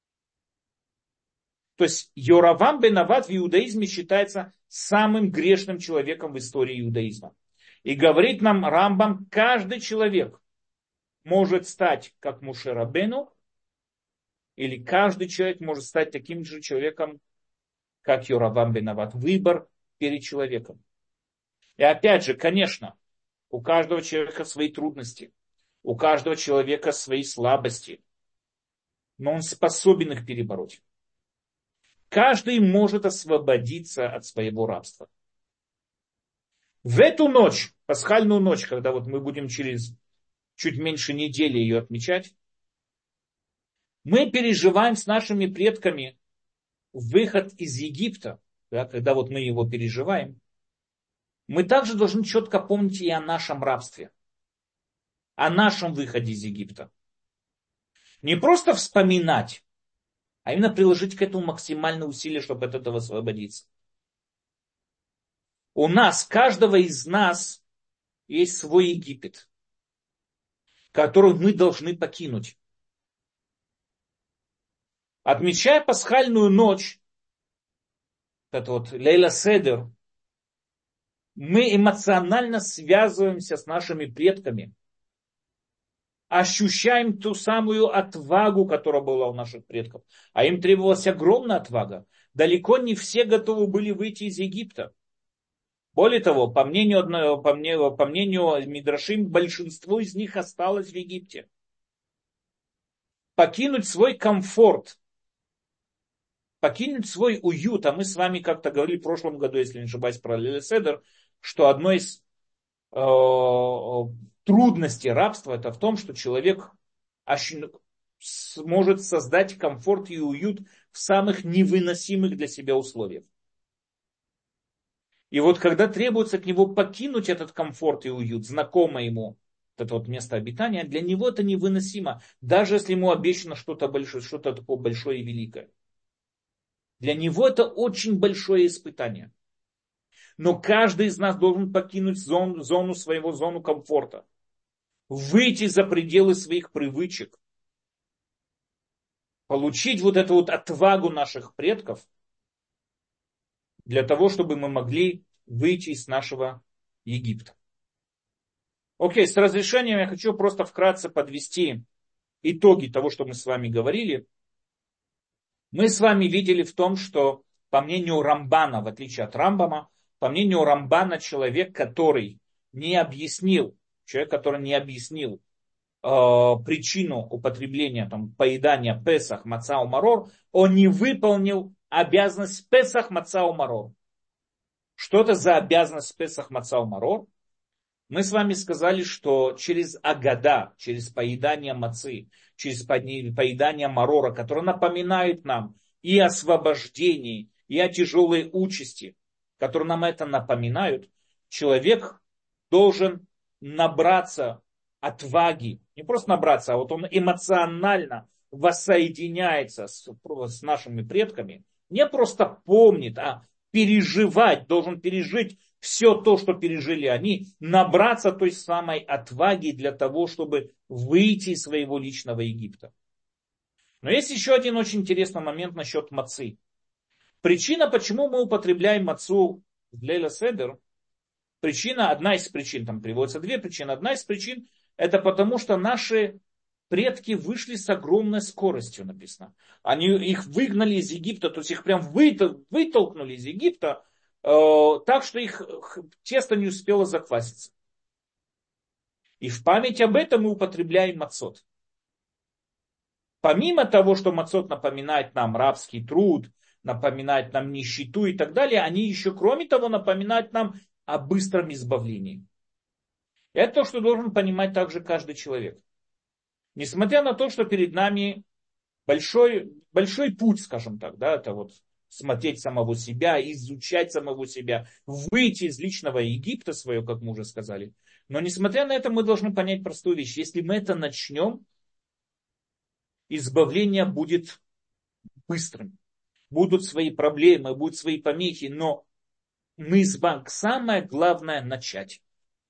То есть Йоравам бен Авад в иудаизме считается самым грешным человеком в истории иудаизма. И говорит нам Рамбам, каждый человек может стать как Моше Рабейну, или каждый человек может стать таким же человеком, как Йоравам бен Авад. Выбор перед человеком. И опять же, конечно, у каждого человека свои трудности, у каждого человека свои слабости, но он способен их перебороть. Каждый может освободиться от своего рабства. В эту ночь, пасхальную ночь, когда вот мы будем через чуть меньше недели ее отмечать, мы переживаем с нашими предками выход из Египта, да, когда вот мы его переживаем, мы также должны четко помнить и о нашем рабстве, о нашем выходе из Египта. Не просто вспоминать, а именно приложить к этому максимальное усилие, чтобы от этого освободиться. У нас, каждого из нас, есть свой Египет, который мы должны покинуть. Отмечая пасхальную ночь, это вот Лейла Седер, мы эмоционально связываемся с нашими предками, ощущаем ту самую отвагу, которая была у наших предков. А им требовалась огромная отвага. Далеко не все готовы были выйти из Египта. Более того, по мнению, по мнению, по мнению Мидрашим, большинство из них осталось в Египте. Покинуть свой комфорт, покинуть свой уют, а мы с вами как-то говорили в прошлом году, если не ошибаюсь, про Лейль Седер, что одно из э, трудностей рабства это в том, что человек сможет создать комфорт и уют в самых невыносимых для себя условиях. И вот когда требуется к нему покинуть этот комфорт и уют, знакомое ему это вот место обитания, для него это невыносимо, даже если ему обещано что-то большое, что-то такое большое и великое. Для него это очень большое испытание. Но каждый из нас должен покинуть зону, зону своего, зону комфорта. Выйти за пределы своих привычек. Получить вот эту вот отвагу наших предков. Для того, чтобы мы могли выйти из нашего Египта. Окей, с разрешением я хочу просто вкратце подвести итоги того, что мы с вами говорили. Мы с вами видели в том, что по мнению Рамбана, в отличие от Рамбама, по мнению Рамбана, человек, который не объяснил, человек, который не объяснил э, причину употребления, там, поедания Песах, Маца Марор, он не выполнил обязанность Песах, Маца Марор. Что это за обязанность Песах, Маца Марор? Мы с вами сказали, что через агада, через поедание мацы, через поедание марора, которое напоминает нам и о освобождении, и о тяжелой участи, которые нам это напоминают, человек должен набраться отваги. Не просто набраться, а вот он эмоционально воссоединяется с, с нашими предками. Не просто помнит, а переживать, должен пережить все то, что пережили они, набраться той самой отваги для того, чтобы выйти из своего личного Египта. Но есть еще один очень интересный момент насчет мацы. Причина, почему мы употребляем мацу в Лейла Седер, причина, одна из причин, там приводятся две причины, одна из причин, это потому, что наши предки вышли с огромной скоростью, написано. Они их выгнали из Египта, то есть их прям вытолкнули из Египта, так что их тесто не успело закваситься. И в память об этом мы употребляем мацот. Помимо того, что мацот напоминает нам рабский труд, напоминает нам нищету и так далее, они еще, кроме того, напоминают нам о быстром избавлении. Это то, что должен понимать также каждый человек. Несмотря на то, что перед нами большой, большой путь, скажем так, да, это вот смотреть самого себя, изучать самого себя, выйти из личного Египта своего, как мы уже сказали. Но несмотря на это, мы должны понять простую вещь. Если мы это начнем, избавление будет быстрым. Будут свои проблемы, будут свои помехи, но мы избавим. Самое главное начать.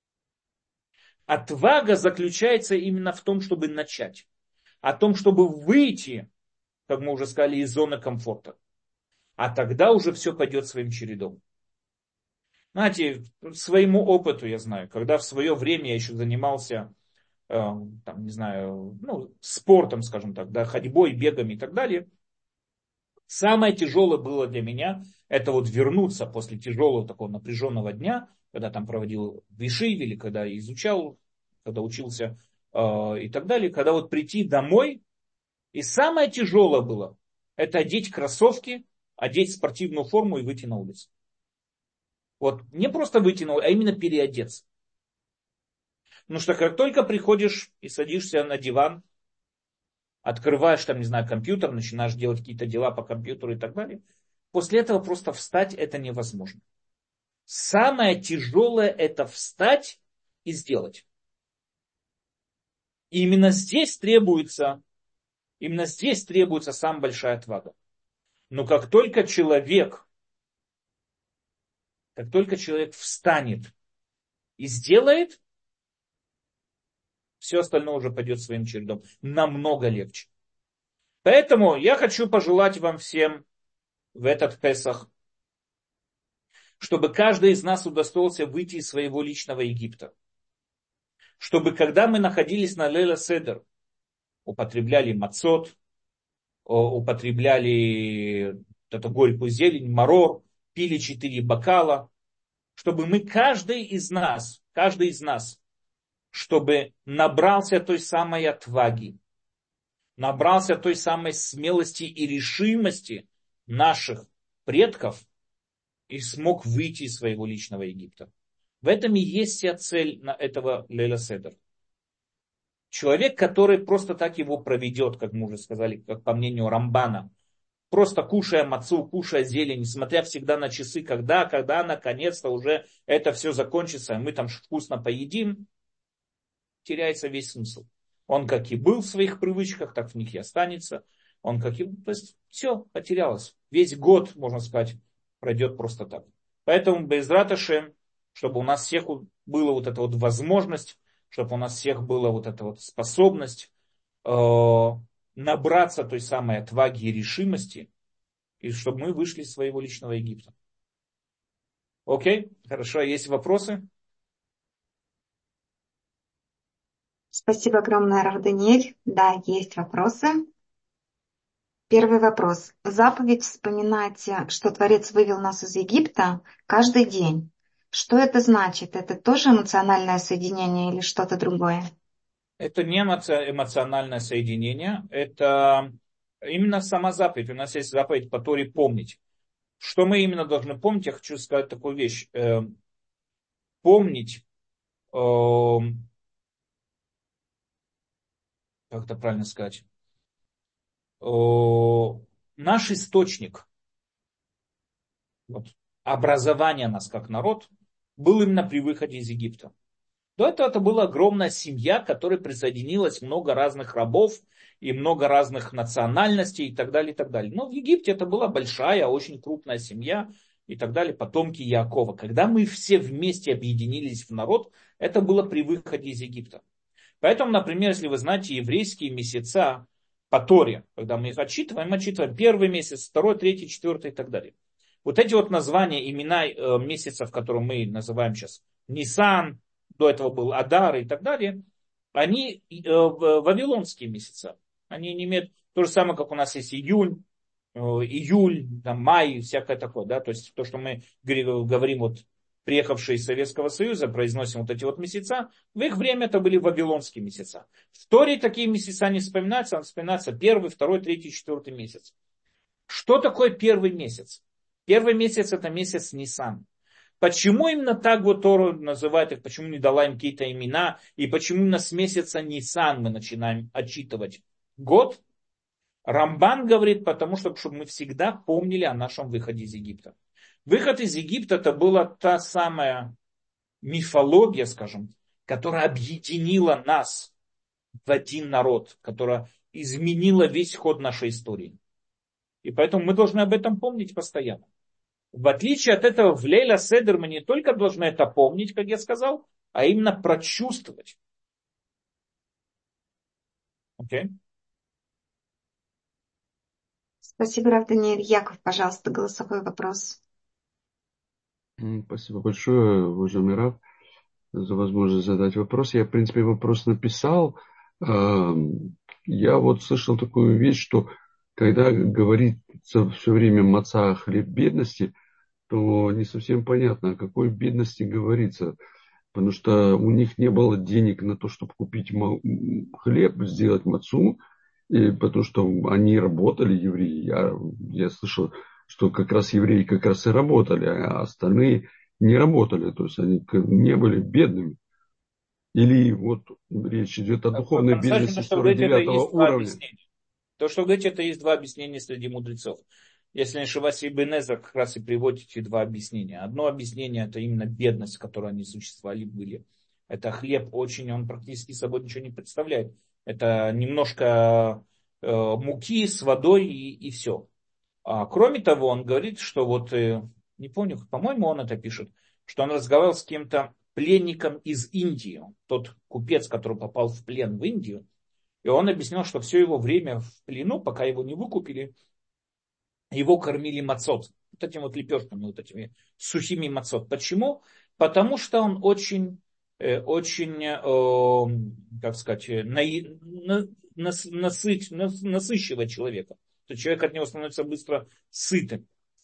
Отвага заключается именно в том, чтобы начать. О том, чтобы выйти, как мы уже сказали, из зоны комфорта. А тогда уже все пойдет своим чередом. Знаете, своему опыту я знаю, когда в свое время я еще занимался, э, там, не знаю, ну, спортом, скажем так, да, ходьбой, бегом и так далее. Самое тяжелое было для меня, это вот вернуться после тяжелого такого напряженного дня, когда там проводил вишив или когда изучал, когда учился э, и так далее, когда вот прийти домой, и самое тяжелое было, это одеть кроссовки, одеть спортивную форму и выйти на улицу. Вот не просто выйти на улицу, а именно переодеться. Потому что как только приходишь и садишься на диван, открываешь там, не знаю, компьютер, начинаешь делать какие-то дела по компьютеру и так далее, после этого просто встать это невозможно. Самое тяжелое это встать и сделать. И именно здесь требуется, именно здесь требуется самая большая отвага. Но как только человек, как только человек встанет и сделает, все остальное уже пойдет своим чередом. Намного легче. Поэтому я хочу пожелать вам всем в этот Песах, чтобы каждый из нас удостоился выйти из своего личного Египта. Чтобы когда мы находились на Лейла Седер, употребляли мацот, употребляли эту горькую зелень, марор, пили четыре бокала, чтобы мы, каждый из нас, каждый из нас, чтобы набрался той самой отваги, набрался той самой смелости и решимости наших предков и смог выйти из своего личного Египта. В этом и есть вся цель на этого Лейла Седер. Человек, который просто так его проведет, как мы уже сказали, как по мнению Рамбана, просто кушая мацу, кушая зелень, несмотря всегда на часы, когда, когда наконец-то уже это все закончится, и мы там вкусно поедим, теряется весь смысл. Он как и был в своих привычках, так в них и останется. Он как и... То есть все потерялось. Весь год, можно сказать, пройдет просто так. Поэтому Бе'эзрат Ашем, чтобы у нас всех была вот эта вот возможность, чтобы у нас всех была вот эта вот способность э, набраться той самой отваги и решимости, и чтобы мы вышли из своего личного Египта. Окей? Хорошо. Есть вопросы? Спасибо огромное, Рав Даниэль. Да, есть вопросы. Первый вопрос. Заповедь вспоминать, что Творец вывел нас из Египта каждый день. Что это значит? Это тоже эмоциональное соединение или что-то другое? Это не эмоциональное соединение, это именно сама заповедь. У нас есть заповедь по Торе помнить. Что мы именно должны помнить? Я хочу сказать такую вещь. Помнить, как это правильно сказать, наш источник, вот, образования нас как народ, был именно при выходе из Египта. До этого это была огромная семья, к которой присоединилось много разных рабов и много разных национальностей и так далее, и так далее. Но в Египте это была большая, очень крупная семья и так далее, потомки Яакова. Когда мы все вместе объединились в народ, это было при выходе из Египта. Поэтому, например, если вы знаете еврейские месяца по Торе, когда мы их отчитываем, мы отчитываем первый месяц, второй, третий, четвертый и так далее. Вот эти вот названия, имена месяцев, которые мы называем сейчас Нисан, до этого был Адар и так далее, они вавилонские месяца. Они не имеют то же самое, как у нас есть июнь, июль, там, май, всякое такое. Да? То есть то, что мы говорим, вот, приехавшие из Советского Союза, произносим вот эти вот месяца, в их время это были вавилонские месяца. В Торе такие месяца не вспоминаются, а вспоминается первый, второй, третий, четвертый месяц. Что такое первый месяц? Первый месяц это месяц Нисан. Почему именно так вот Тору называют их, почему не дала им какие-то имена, и почему именно с месяца Нисан мы начинаем отчитывать год? Рамбан говорит, потому что чтобы мы всегда помнили о нашем выходе из Египта. Выход из Египта это была та самая мифология, скажем, которая объединила нас в один народ, которая изменила весь ход нашей истории. И поэтому мы должны об этом помнить постоянно. В отличие от этого, в Лейла Седер мы не только должны это помнить, как я сказал, а именно прочувствовать. Окей? Спасибо, Рав Даниэль. Яков, пожалуйста, голосовой вопрос. М, Спасибо большое, уважаемый Раф, за возможность задать вопрос. Я, в принципе, вопрос написал. Ам, Я вот слышал такую вещь, что когда говорится все время маца хлеб бедности, то не совсем понятно, о какой бедности говорится. Потому что у них не было денег на то, чтобы купить ма- м, хлеб, сделать мацу, и потому что они работали, евреи. Я, я слышал, что как раз евреи как раз и работали, а остальные не работали. То есть они к- не были бедными. Или вот речь идет о духовной бедности По-настоящему, что вы сорок говорите, это девятого есть два уровня. объяснения. То, что вы говорите, это есть два объяснения среди мудрецов. Если не ошибаюсь, Ибн Эзра как раз и приводит эти два объяснения. Одно объяснение это именно бедность, в которой они существовали, были. Это хлеб очень, он практически собой ничего не представляет. Это немножко э, муки с водой и, и все. А, кроме того, он говорит, что вот, э, не помню, по-моему, он это пишет, что он разговаривал с кем-то пленником из Индии, тот купец, который попал в плен в Индию, и он объяснял, что все его время в плену, пока его не выкупили, его кормили мацот, вот этими вот лепешками, вот этими сухими мацот. Почему? Потому что он очень, э, очень, э, как сказать, э, наи- на- нас- насыщ- нас- насыщивает человека. То есть человек от него становится быстро сытым.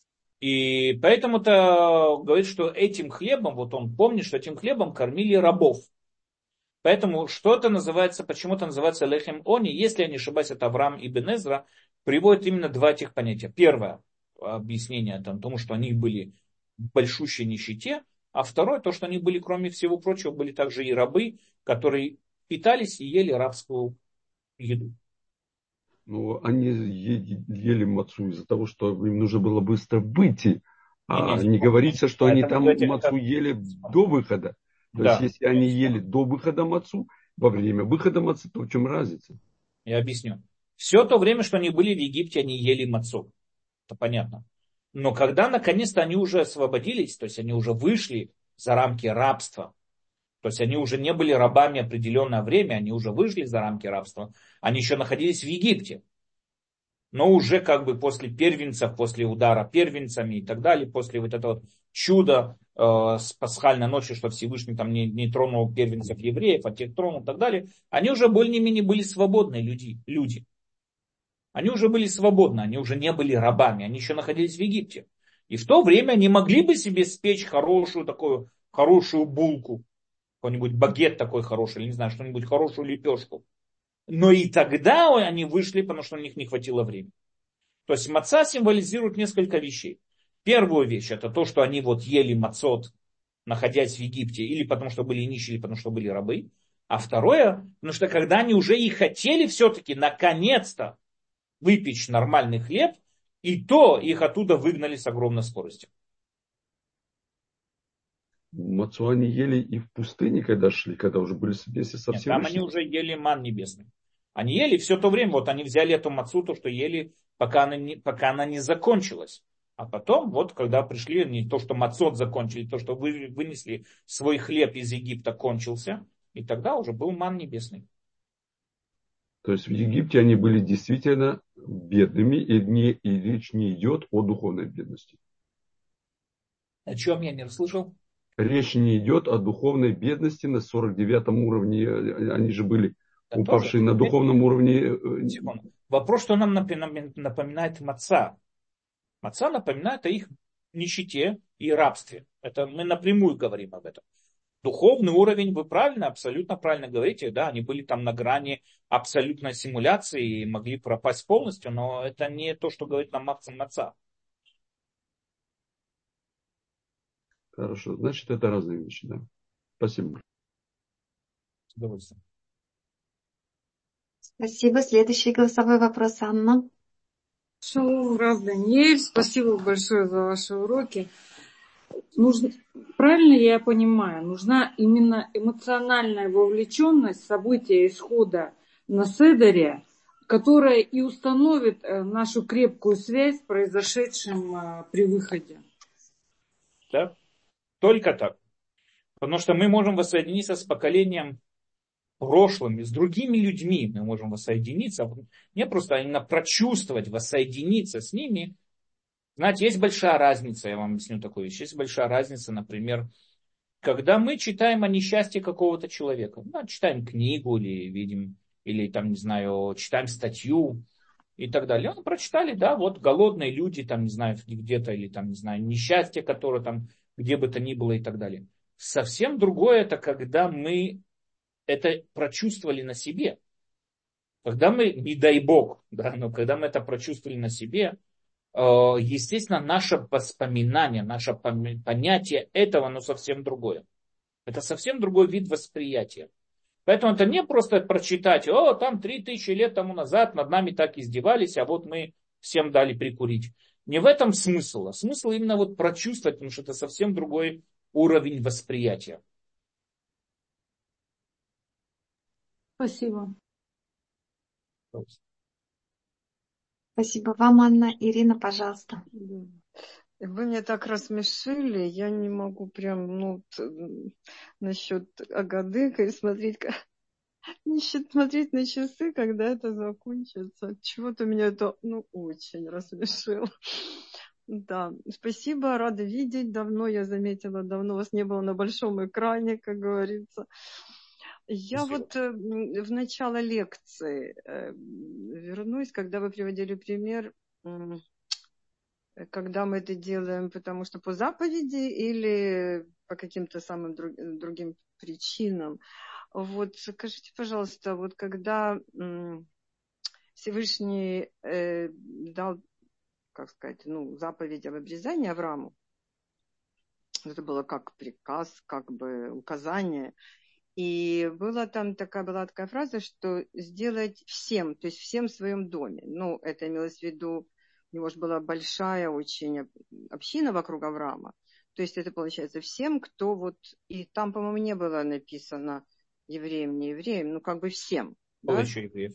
И поэтому-то говорит, что этим хлебом, вот он помнит, что этим хлебом кормили рабов. Поэтому что-то называется, почему-то называется лехем они, если я не ошибаюсь, это Авраам ибн Эзра, приводит именно два этих понятия. Первое объяснение там, тому, что они были в большущей нищете, а второе, то, что они были, кроме всего прочего, были также и рабы, которые питались и ели рабскую еду. Ну, они е- ели мацу из-за того, что им нужно было быстро выйти. Не, не, А не секунду, не, говорится, не. что они Поэтому, там говорите, мацу это... ели до выхода. То есть, Да, если они ели до выхода мацу, во время выхода мацу, то в чем разница? я объясню. Все то время, что они были в Египте, они ели мацу. Это понятно. Но когда наконец-то они уже освободились, то есть они уже вышли за рамки рабства, то есть они уже не были рабами определенное время, они уже вышли за рамки рабства, они еще находились в Египте, но уже как бы после первенцев, после удара первенцами и так далее, после вот этого вот чуда э, с пасхальной ночи, что Всевышний там не, не тронул первенцев евреев, а тех тронул и так далее, они уже более-менее были свободные люди, люди. Они уже были свободны, они уже не были рабами, они еще находились в Египте. И в то время они могли бы себе спечь хорошую такую, хорошую булку, какой-нибудь багет такой хороший, или не знаю, что-нибудь хорошую лепешку. Но и тогда они вышли, потому что у них не хватило времени. То есть маца символизирует несколько вещей. Первую вещь это то, что они вот ели мацот, находясь в Египте, или потому что были нищие, или потому что были рабы. А второе, потому что когда они уже и хотели все-таки наконец-то выпечь нормальный хлеб, и то их оттуда выгнали с огромной скоростью. Мацу они ели и в пустыне, когда шли, когда уже были вместе со Нет, там они Всевышним. уже ели ман небесный. Они ели все то время, вот они взяли эту мацу, то, что ели, пока она не, пока она не закончилась. А потом, вот, когда пришли, не то, что мацот закончили, то, что вы, вынесли свой хлеб из Египта, кончился, и тогда уже был ман небесный. То есть в Египте они были действительно бедными, и, не, и речь не идет о духовной бедности. О чем я не расслышал? Речь не идет о духовной бедности на сорок девятом уровне. Они же были Да тоже. упавшие на духовном уровне. э, Секунду. Вопрос, что нам напи- напоминает маца. Маца напоминает о их нищете и рабстве. Это мы напрямую говорим об этом. Духовный уровень, вы правильно, абсолютно правильно говорите, да, они были там на грани абсолютной симуляции и могли пропасть полностью, но это не то, что говорит нам Махцам Маца. Хорошо, значит, это разные вещи, да. Спасибо. С удовольствием. Спасибо. Следующий голосовой вопрос, Анна. Шалом, Рав Даниэль, спасибо большое за ваши уроки. Нужно, правильно я понимаю, нужна именно эмоциональная вовлеченность в события исхода на седере, которая и установит нашу крепкую связь с произошедшим при выходе. Да? Только так. Потому что мы можем воссоединиться с поколением прошлым, с другими людьми мы можем воссоединиться. Не просто именно прочувствовать, воссоединиться с ними. Знаете, есть большая разница, я вам объясню такую вещь. Есть большая разница, например, когда мы читаем о несчастье какого-то человека. Ну, читаем книгу или видим, или там, не знаю, читаем статью и так далее. Ну, прочитали, да, вот голодные люди, там, не знаю, где-то, или там, не знаю, несчастье, которое там, где бы то ни было и так далее. Совсем другое это, когда мы это прочувствовали на себе. Когда мы, не дай бог, да, но когда мы это прочувствовали на себе, естественно, наше воспоминание, наше понятие этого, оно совсем другое. Это совсем другой вид восприятия. Поэтому это не просто прочитать, о, там три тысячи лет тому назад над нами так издевались, а вот мы всем дали прикурить. Не в этом смысл, а смысл именно вот прочувствовать, потому что это совсем другой уровень восприятия. Спасибо. Спасибо вам, Анна. Ирина, пожалуйста. Вы меня так рассмешили, я не могу прям, ну, насчет Агады смотреть, насчет смотреть на часы, когда это закончится. Чего-то меня это, ну, очень рассмешило. Да, спасибо, рада видеть. Давно я заметила, давно вас не было на большом экране, как говорится. Я Спасибо. вот э, в начало лекции э, вернусь, когда вы приводили пример, э, когда мы это делаем, потому что по заповеди или по каким-то самым друг, другим причинам. Вот скажите, пожалуйста, вот когда э, Всевышний э, дал, как сказать, ну, заповедь об обрезании Аврааму, это было как приказ, как бы указание. И была там такая, была такая фраза, что сделать всем, то есть всем в своем доме. Ну, это имелось в виду, у него же была большая очень община вокруг Авраама. То есть это получается всем, кто вот... И там, по-моему, не было написано евреям, не евреям, ну как бы всем. Было да? еще евреев.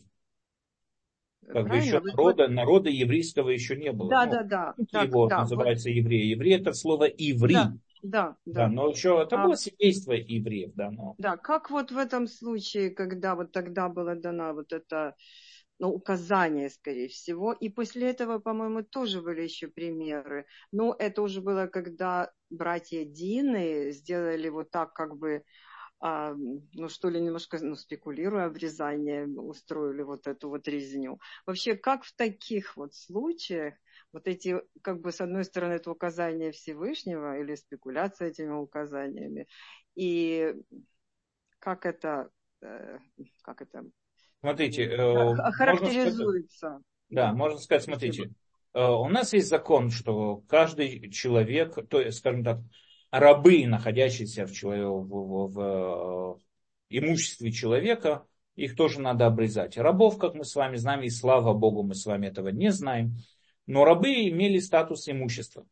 Как Правильно? бы еще Вот, народа, вот... народа еврейского еще не было. Да, ну, да, да. Так, его да, называется вот... еврей. Еврей это слово иври. Да, да, да. Да, но еще это а... было семейство евреев, да, но... Да, как вот в этом случае, когда вот тогда была дана вот это, ну, указание, скорее всего, и после этого, по-моему, тоже были еще примеры. Но это уже было, когда братья Дины сделали вот так, как бы, а, ну, что ли, немножко, ну, спекулируя обрезание, устроили вот эту вот резню. Вообще, как в таких вот случаях вот эти, как бы, с одной стороны, это указание Всевышнего или спекуляция этими указаниями, и как это, как это Смотрите, характеризуется. Можно сказать, да, можно сказать, смотрите, у нас есть закон, что каждый человек, то есть, скажем так, рабы, находящиеся в, в, в, в имуществе человека, их тоже надо обрезать. Рабов, как мы с вами знаем, и слава Богу, мы с вами этого не знаем, но рабы имели статус имущества.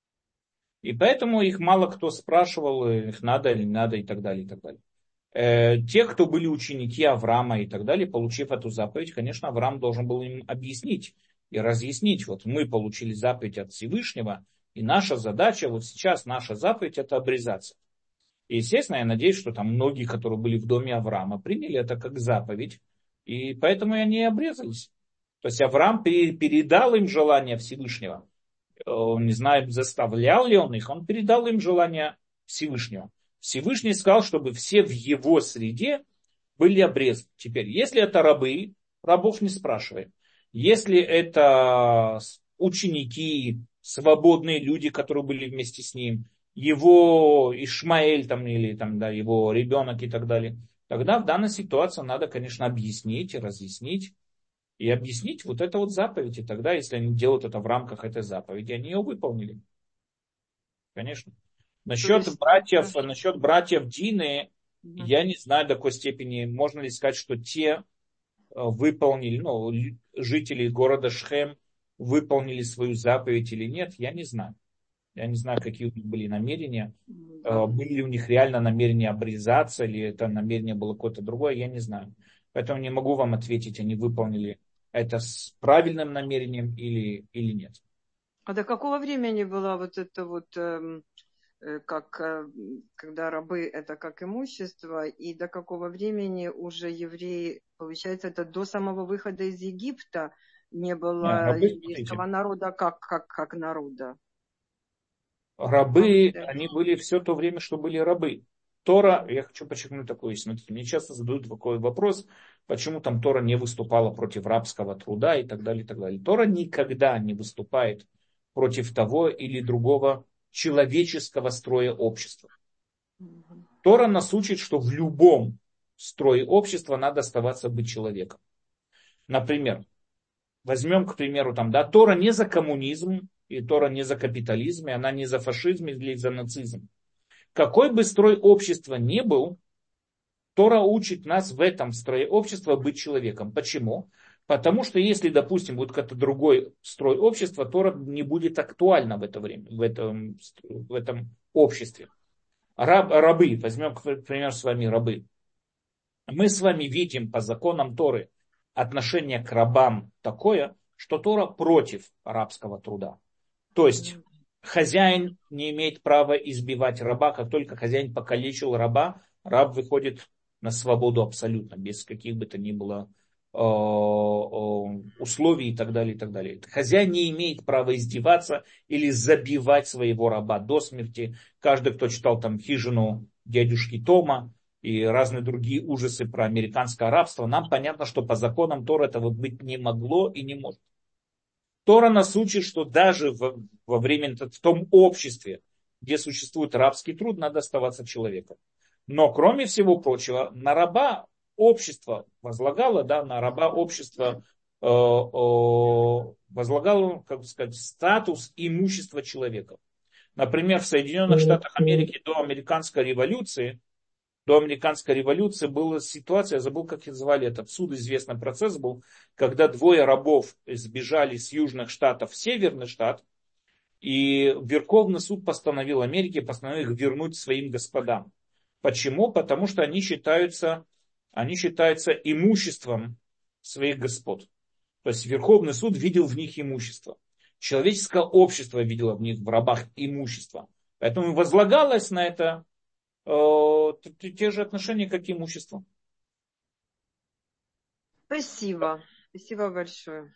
И поэтому их мало кто спрашивал, их надо или не надо и так далее, и так далее. Те, кто были ученики Авраама и так далее, получив эту заповедь, конечно, Авраам должен был им объяснить и разъяснить. Вот мы получили заповедь от Всевышнего, и наша задача, вот сейчас наша заповедь, это обрезаться. И, естественно, я надеюсь, что там многие, которые были в доме Авраама, приняли это как заповедь, и поэтому и они обрезались. То есть Авраам передал им желание Всевышнего. Не знаю, заставлял ли он их, он передал им желание Всевышнего. Всевышний сказал, чтобы все в его среде были обрезаны. Теперь, если это рабы, рабов не спрашиваем. Если это ученики, свободные люди, которые были вместе с ним, его Ишмаэль там, или там, да, его ребенок и так далее, тогда в данной ситуации надо, конечно, объяснить и разъяснить. И объяснить вот это вот заповедь. И тогда, если они делают это в рамках этой заповеди, они ее выполнили. Конечно. Насчет есть, братьев, это... насчет братьев Дины, угу. я не знаю до какой степени, можно ли сказать, что те выполнили, ну, жители города Шхем выполнили свою заповедь или нет, я не знаю. Я не знаю, какие у них были намерения. Да. Были ли у них реально намерения обрезаться, или это намерение было какое-то другое, я не знаю. Поэтому не могу вам ответить, они выполнили это с правильным намерением или, или нет. А до какого времени была вот это вот, эм, э, как, э, когда рабы это как имущество, и до какого времени уже евреи, получается, это до самого выхода из Египта не Не, было рабы, еврейского смотрите, народа как, как, как народа? рабы, они были все то время, что были рабы. Тора, я хочу подчеркнуть такое, смотрите, мне часто задают такой вопрос, почему там Тора не выступала против рабского труда и так далее, и так далее. Тора никогда не выступает против того или другого человеческого строя общества. Тора нас учит, что в любом строе общества надо оставаться быть человеком. Например, возьмем, к примеру, там, да, Тора не за коммунизм, и Тора не за капитализм, и она не за фашизм или за нацизм. Какой бы строй общества ни был, Тора учит нас в этом строе общества быть человеком. Почему? Потому что если, допустим, будет какой-то другой строй общества, Тора не будет актуальна в это время, в этом, в этом обществе. Раб, рабы, возьмем, к примеру, с вами рабы. Мы с вами видим по законам Торы отношение к рабам такое, что Тора против рабского труда. То есть хозяин не имеет права избивать раба, как только хозяин покалечил раба, раб выходит на свободу абсолютно, без каких бы то ни было э, э, условий и так далее, и так далее. Хозяин не имеет права издеваться или забивать своего раба до смерти. Каждый, кто читал там «Хижину дядюшки Тома» и разные другие ужасы про американское рабство, нам понятно, что по законам Тора этого быть не могло и не может. Тора нас учит, что даже во, во время, в том обществе, где существует рабский труд, надо оставаться человеком. Но, кроме всего прочего, на раба общество возлагало, да, на раба общество э, э, возлагало, как бы сказать, статус имущества человека. Например, в Соединенных Штатах Америки до американской революции, до американской революции была ситуация, я забыл, как называли этот суд, известный процесс был, когда двое рабов сбежали с южных штатов в северный штат, и Верховный суд постановил Америке, постановил их вернуть своим господам. Почему? Потому что они считаются, они считаются имуществом своих господ. То есть Верховный суд видел в них имущество. Человеческое общество видело в них, в рабах, имущество. Поэтому возлагалось на это те же отношения, как и имущество. Спасибо. Спасибо большое.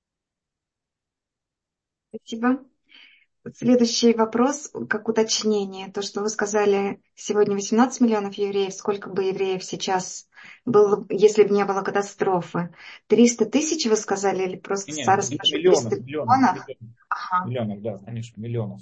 Спасибо. Следующий вопрос, как уточнение. То, что вы сказали, сегодня восемнадцать миллионов евреев. Сколько бы евреев сейчас было, если бы не было катастрофы? триста тысяч вы сказали или просто Нет, Сара спрашивает? миллионов, триста миллионов, миллионов? миллионов, Ага. миллионов, да, конечно, миллионов.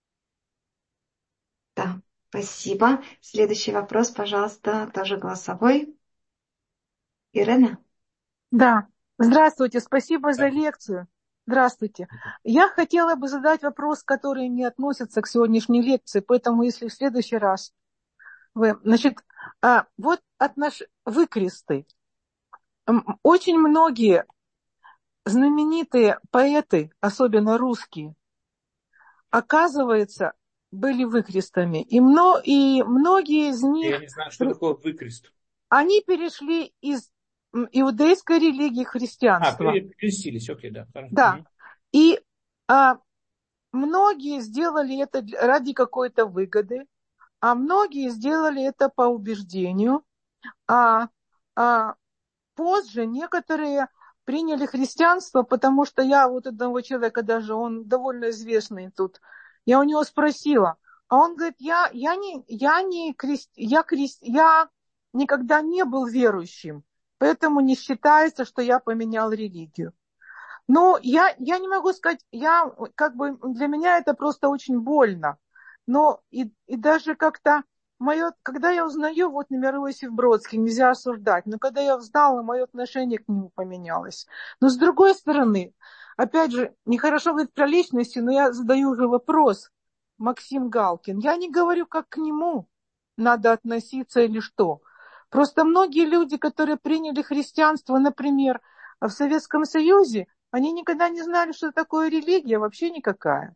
Да, спасибо. Следующий вопрос, пожалуйста, тоже голосовой. Ирена? Да, здравствуйте, спасибо за Да. лекцию. Здравствуйте. Я хотела бы задать вопрос, который не относится к сегодняшней лекции, поэтому если в следующий раз вы... Значит, а, вот отнош... выкресты. М, Очень многие знаменитые поэты, особенно русские, оказывается, были выкрестами. И, мно... и многие из Я них, не знаю, что такое выкрест. они перешли из м, иудейской религии в А, христианство. крестились, окей, да. Да. Мгм. И а, многие сделали это для- ради какой-то выгоды, а многие сделали это по убеждению, а, а позже некоторые приняли христианство, потому что я вот одного человека даже, он довольно известный тут, я у него спросила, а он говорит, я, я не, я не крест, я крест, я никогда не был верующим, поэтому не считается, что я поменял религию. Ну, я, я не могу сказать, я, как бы, для меня это просто очень больно. Но и, и даже как-то, мое, когда я узнаю, вот, например, Иосиф Бродский, нельзя осуждать, но когда я узнала, мое отношение к нему поменялось. Но с другой стороны, опять же, нехорошо говорить про личности, но я задаю уже вопрос, Максим Галкин. Я не говорю, как к нему надо относиться или что. Просто многие люди, которые приняли христианство, например, в Советском Союзе, Они никогда не знали, что такое религия, вообще никакая.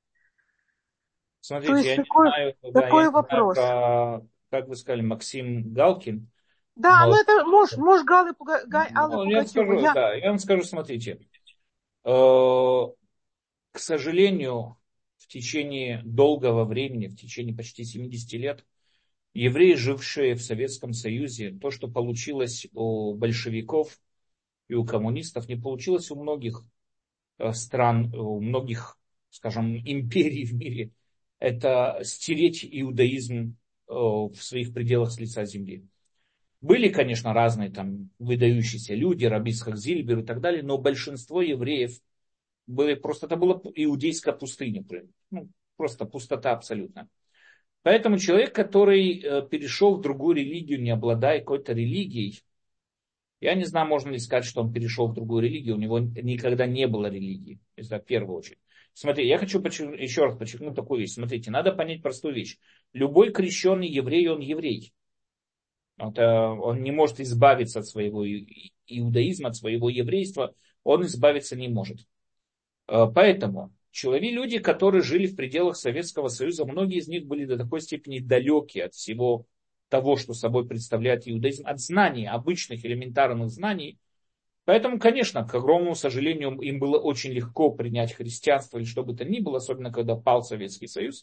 То Смотрите, есть я не такой, знаю, да, я такой не знаю вопрос. про, как вы сказали, Максим Галкин, Да, ну но это муж, муж Галы, Пуга- Га- Аллы ну, я вам Пугачевой. скажу, Я, да, я вам скажу, смотрите, э, к сожалению, в течение долгого времени, в течение почти семидесяти лет, евреи, жившие в Советском Союзе, то, что получилось у большевиков и у коммунистов, не получилось у многих э, стран, у многих, скажем, империй в мире. Это стереть иудаизм э, в своих пределах с лица земли. Были, конечно, разные там выдающиеся люди, Раби Ицхак Зильбер и так далее, но большинство евреев были просто, это была иудейская пустыня, ну, просто пустота абсолютно. Поэтому человек, который э, перешел в другую религию, не обладая какой-то религией, я не знаю, можно ли сказать, что он перешел в другую религию, у него никогда не было религии, это в первую очередь. Смотри, я хочу подчеркнуть, еще раз подчеркнуть такую вещь. Смотрите, надо понять простую вещь. Любой крещенный еврей, он еврей. Это, он не может избавиться от своего иудаизма, от своего еврейства, он избавиться не может. Поэтому человек, люди, которые жили в пределах Советского Союза, многие из них были до такой степени далеки от всего того, что собой представляет иудаизм, от знаний, обычных элементарных знаний. Поэтому, конечно, к огромному сожалению, им было очень легко принять христианство или что бы то ни было, особенно когда пал Советский Союз.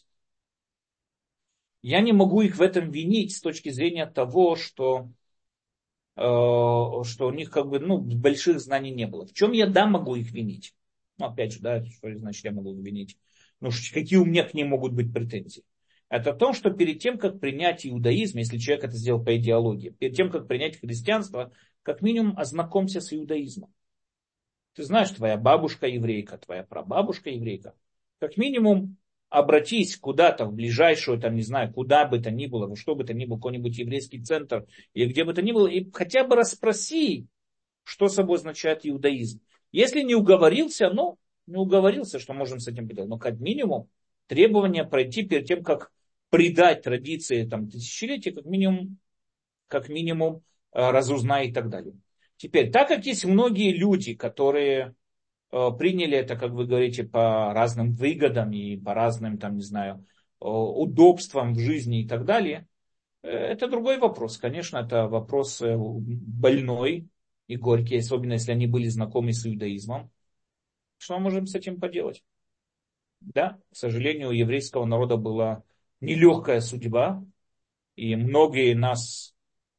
Я не могу их в этом винить с точки зрения того, что, э, что у них как бы, ну, больших знаний не было. В чем я, да, могу их винить? Ну, опять же, да, что значит я могу их винить? Ну, какие у меня к ним могут быть претензии? Это то, что перед тем, как принять иудаизм, если человек это сделал по идеологии, перед тем, как принять христианство, как минимум ознакомься с иудаизмом. Ты знаешь, твоя бабушка еврейка, твоя прабабушка еврейка. Как минимум обратись куда-то в ближайшую, там, не знаю, куда бы то ни было, во что бы то ни было, какой-нибудь еврейский центр, или где бы то ни было, и хотя бы расспроси, что собой означает иудаизм. Если не уговорился, ну, не уговорился, что можем с этим поделать. Но как минимум требование пройти перед тем, как предать традиции там, тысячелетия, как минимум, как минимум разузнай и так далее. Теперь, так как есть многие люди, которые э, приняли это, как вы говорите, по разным выгодам и по разным, там, не знаю, э, удобствам в жизни и так далее, э, это другой вопрос. Конечно, это вопрос э, больной и горький, особенно если они были знакомы с иудаизмом. Что мы можем с этим поделать? Да, к сожалению, у еврейского народа была нелегкая судьба, и многие нас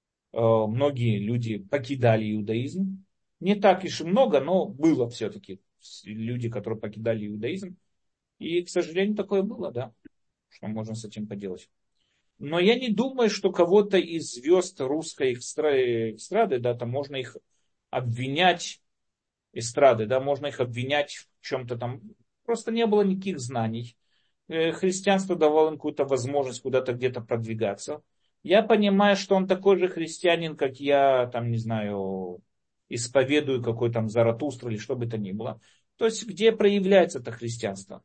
многие люди покидали иудаизм. Не так уж и много, но было все-таки люди, которые покидали иудаизм. И, к сожалению, такое было, да. Что можно с этим поделать? Но я не думаю, что кого-то из звезд русской эстрады, да, там можно их обвинять, эстрады, да, можно их обвинять в чем-то там. Просто не было никаких знаний. Христианство давало им какую-то возможность куда-то где-то продвигаться. Я понимаю, что он такой же христианин, как я, там, не знаю, исповедую какой там Заратустра или что бы то ни было. То есть, где проявляется это христианство.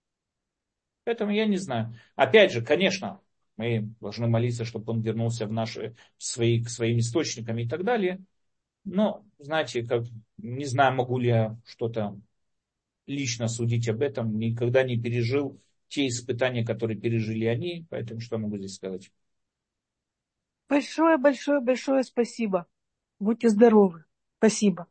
Поэтому я не знаю. Опять же, конечно, мы должны молиться, чтобы он вернулся в наши, в свои, к своим источникам и так далее. Но, знаете, как, не знаю, могу ли я что-то лично судить об этом. Никогда не пережил те испытания, которые пережили они. Поэтому что могу здесь сказать? большое, большое, большое спасибо. Будьте здоровы. Спасибо.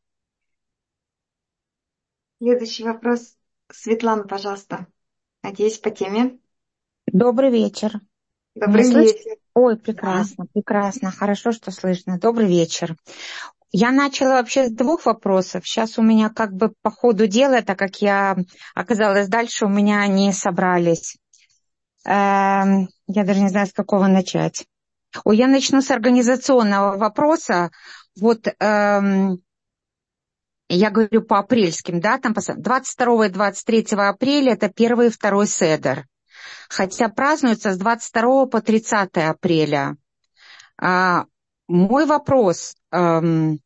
Следующий вопрос. Светлана, пожалуйста. Надеюсь, по теме. Добрый вечер. Добрый Меня вечер. слышно? Ой, прекрасно, да. прекрасно. Хорошо, что слышно. Добрый вечер. Я начала вообще с двух вопросов. Сейчас у меня как бы по ходу дела, так как я оказалась дальше, у меня они собрались. Эм, я даже не знаю, с какого начать. Ой, я начну с организационного вопроса. Вот эм, я говорю по апрельским датам. двадцать второго и двадцать третьего апреля это первый и второй седер. Хотя празднуется с двадцать второго по тридцатое апреля. А, мой вопрос. Эм,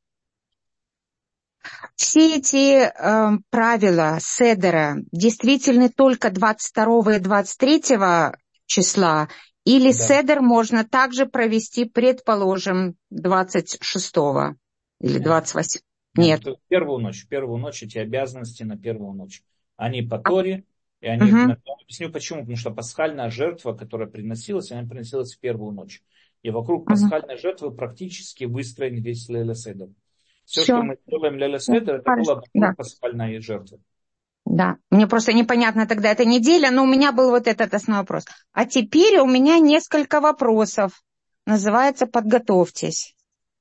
все эти эм, правила седера действительны только двадцать второго и двадцать третьего числа? Или Да. седер можно также провести, предположим, двадцать шестого или двадцать восьмого? Нет. В первую ночь. В первую ночь эти обязанности на первую ночь. Они по А, Торе, и они... мгм, Я объясню почему. Потому что пасхальная жертва, которая приносилась, она приносилась в первую ночь. И вокруг мгм. пасхальной жертвы практически выстроен весь Лейла Седер. Все, что Все. мы делаем Лейла Седер, это Хорошо. было Да. вокруг пасхальной жертвы. Да, мне просто непонятно тогда эта неделя, но у меня был вот этот основной вопрос. А теперь у меня несколько вопросов. Называется «Подготовьтесь».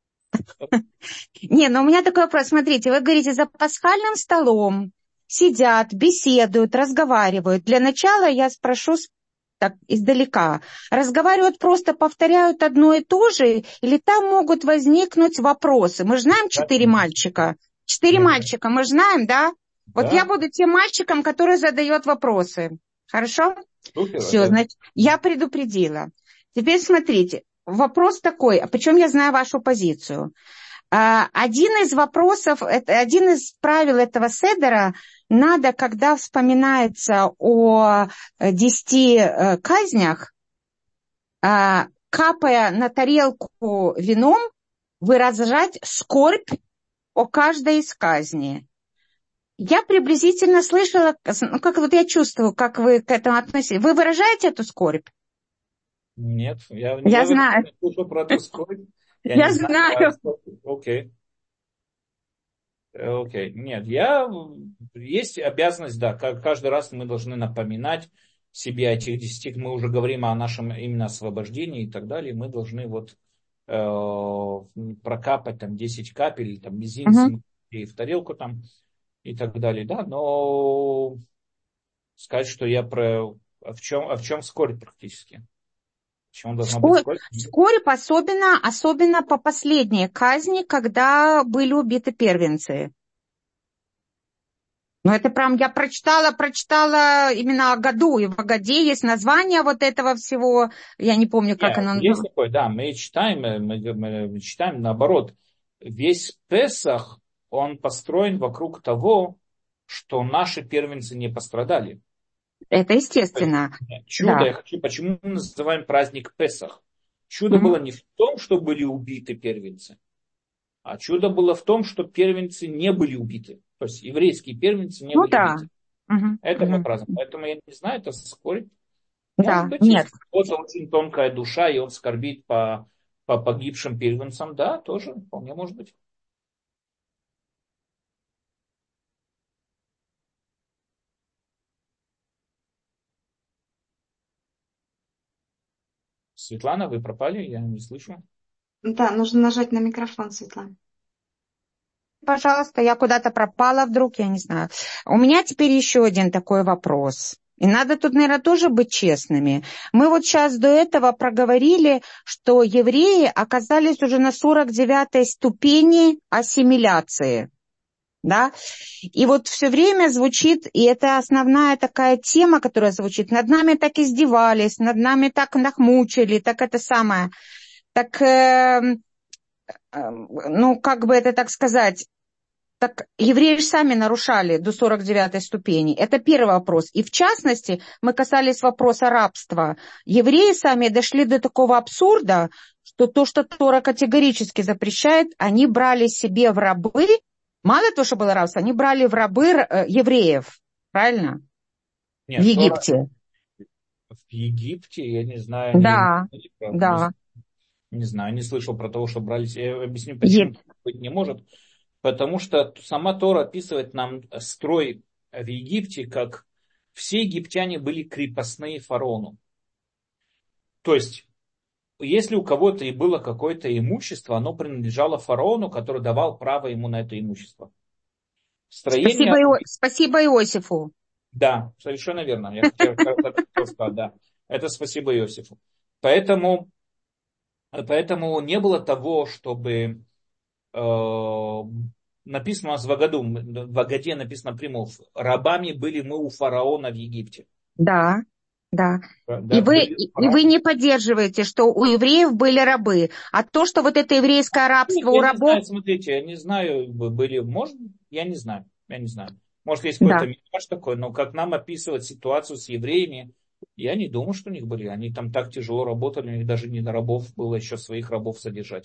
Не, но у меня такой вопрос. Смотрите, вы говорите, за пасхальным столом сидят, беседуют, разговаривают. Для начала я спрошу с- так издалека. Разговаривают просто, повторяют одно и то же, или там могут возникнуть вопросы? Мы же знаем Да, четыре мальчика. Четыре ну, мальчика, мы же знаем, да? Вот я да, буду тем мальчиком, который задает вопросы. Хорошо? супер, Все, да. значит, я предупредила. Теперь смотрите, вопрос такой, а причем я знаю вашу позицию. А, Один из вопросов, это, один из правил этого седера, надо, когда вспоминается о э, десяти э, казнях, а, капая на тарелку вином, выражать скорбь о каждой из казней. Я приблизительно слышала, ну, как вот я чувствую, как вы к этому относитесь. Вы выражаете эту скорбь? Нет, я, Я я вообще знаю, не слышал про эту скорость. Я я не знаю. а знаю. сколько- Окей. Э, Окей. Нет, я... Есть обязанность, да, как каждый раз мы должны напоминать себе о этих десяти, мы уже говорим о нашем именно освобождении и так далее, мы должны вот э, прокапать там десять капель, там Мгм. мизинцем и в тарелку там и так далее, да, но сказать, что я про... А в чем, а в чем скорбь практически? Почему должна быть Скорбь, скорбь? скорбь особенно, особенно по последней казни, когда были убиты первенцы. Но это прям я прочитала, прочитала именно о году, и в Агаде есть название вот этого всего, я не помню, как Нет, оно есть называется. такое, да, мы читаем, э, мы, мы- мы читаем наоборот. Весь Песах, он построен вокруг того, что наши первенцы не пострадали. Это То есть, естественно, э, чудо, да. я хочу, почему мы называем праздник Песах? Чудо было Мгм. не в том, что были убиты первенцы, а чудо было в том, что первенцы не были убиты. То есть еврейские первенцы не Ну были да. убиты. Мгм. Это мы Мгм. празднуем. Поэтому я не знаю, это скорбь. Может Да, быть, нет. если у кого-то очень тонкая душа, и он скорбит по, по погибшим первенцам, да, тоже вполне может быть. Светлана, вы пропали, я не слышу. Да, нужно нажать на микрофон, Светлана. Пожалуйста, я куда-то пропала вдруг, я не знаю. У меня теперь еще один такой вопрос. И надо тут, наверное, тоже быть честными. Мы вот сейчас до этого проговорили, что евреи оказались уже на сорок девятой ступени ассимиляции. Да? И вот все время звучит, и это основная такая тема, которая звучит, над нами так издевались, над нами так нахмучили, так это самое. Так, э, э, ну, как бы это так сказать, так евреи же сами нарушали до сорок девятой ступени. Это первый вопрос. И в частности, мы касались вопроса рабства. Евреи сами дошли до такого абсурда, что то, что Тора категорически запрещает, они брали себе в рабы, мало того, что было рабство, они брали в рабы э, евреев. Правильно? В Нет, Тора Египте. в Египте, я не знаю, не, Да, не, да. не знаю, не слышал про то, что брали. Я объясню, почему Есть. так быть не может. Потому что сама Тора описывает нам строй в Египте, как все египтяне были крепостные фараону. То есть, если у кого-то и было какое-то имущество, оно принадлежало фараону, который давал право ему на это имущество. Строение, Спасибо, Ио... Спасибо Иосифу. да, совершенно верно. Я хотел, хотел сказать, да. Это спасибо Иосифу. Поэтому, поэтому не было того, чтобы э, написано у нас в Агаду, в Агаде написано прямо, рабами были мы у фараона в Египте. Да, да. И Да, вы, были и вы фараоны. не поддерживаете, что у евреев были рабы, а то, что вот это еврейское рабство у Я не рабов... знаю, смотрите, я не знаю, были, может, я не знаю, я не знаю. Может, есть Да. какой-то мидраш такой, но как нам описывать ситуацию с евреями, я не думаю, что у них были. Они там так тяжело работали, у них даже не на рабов было еще своих рабов содержать.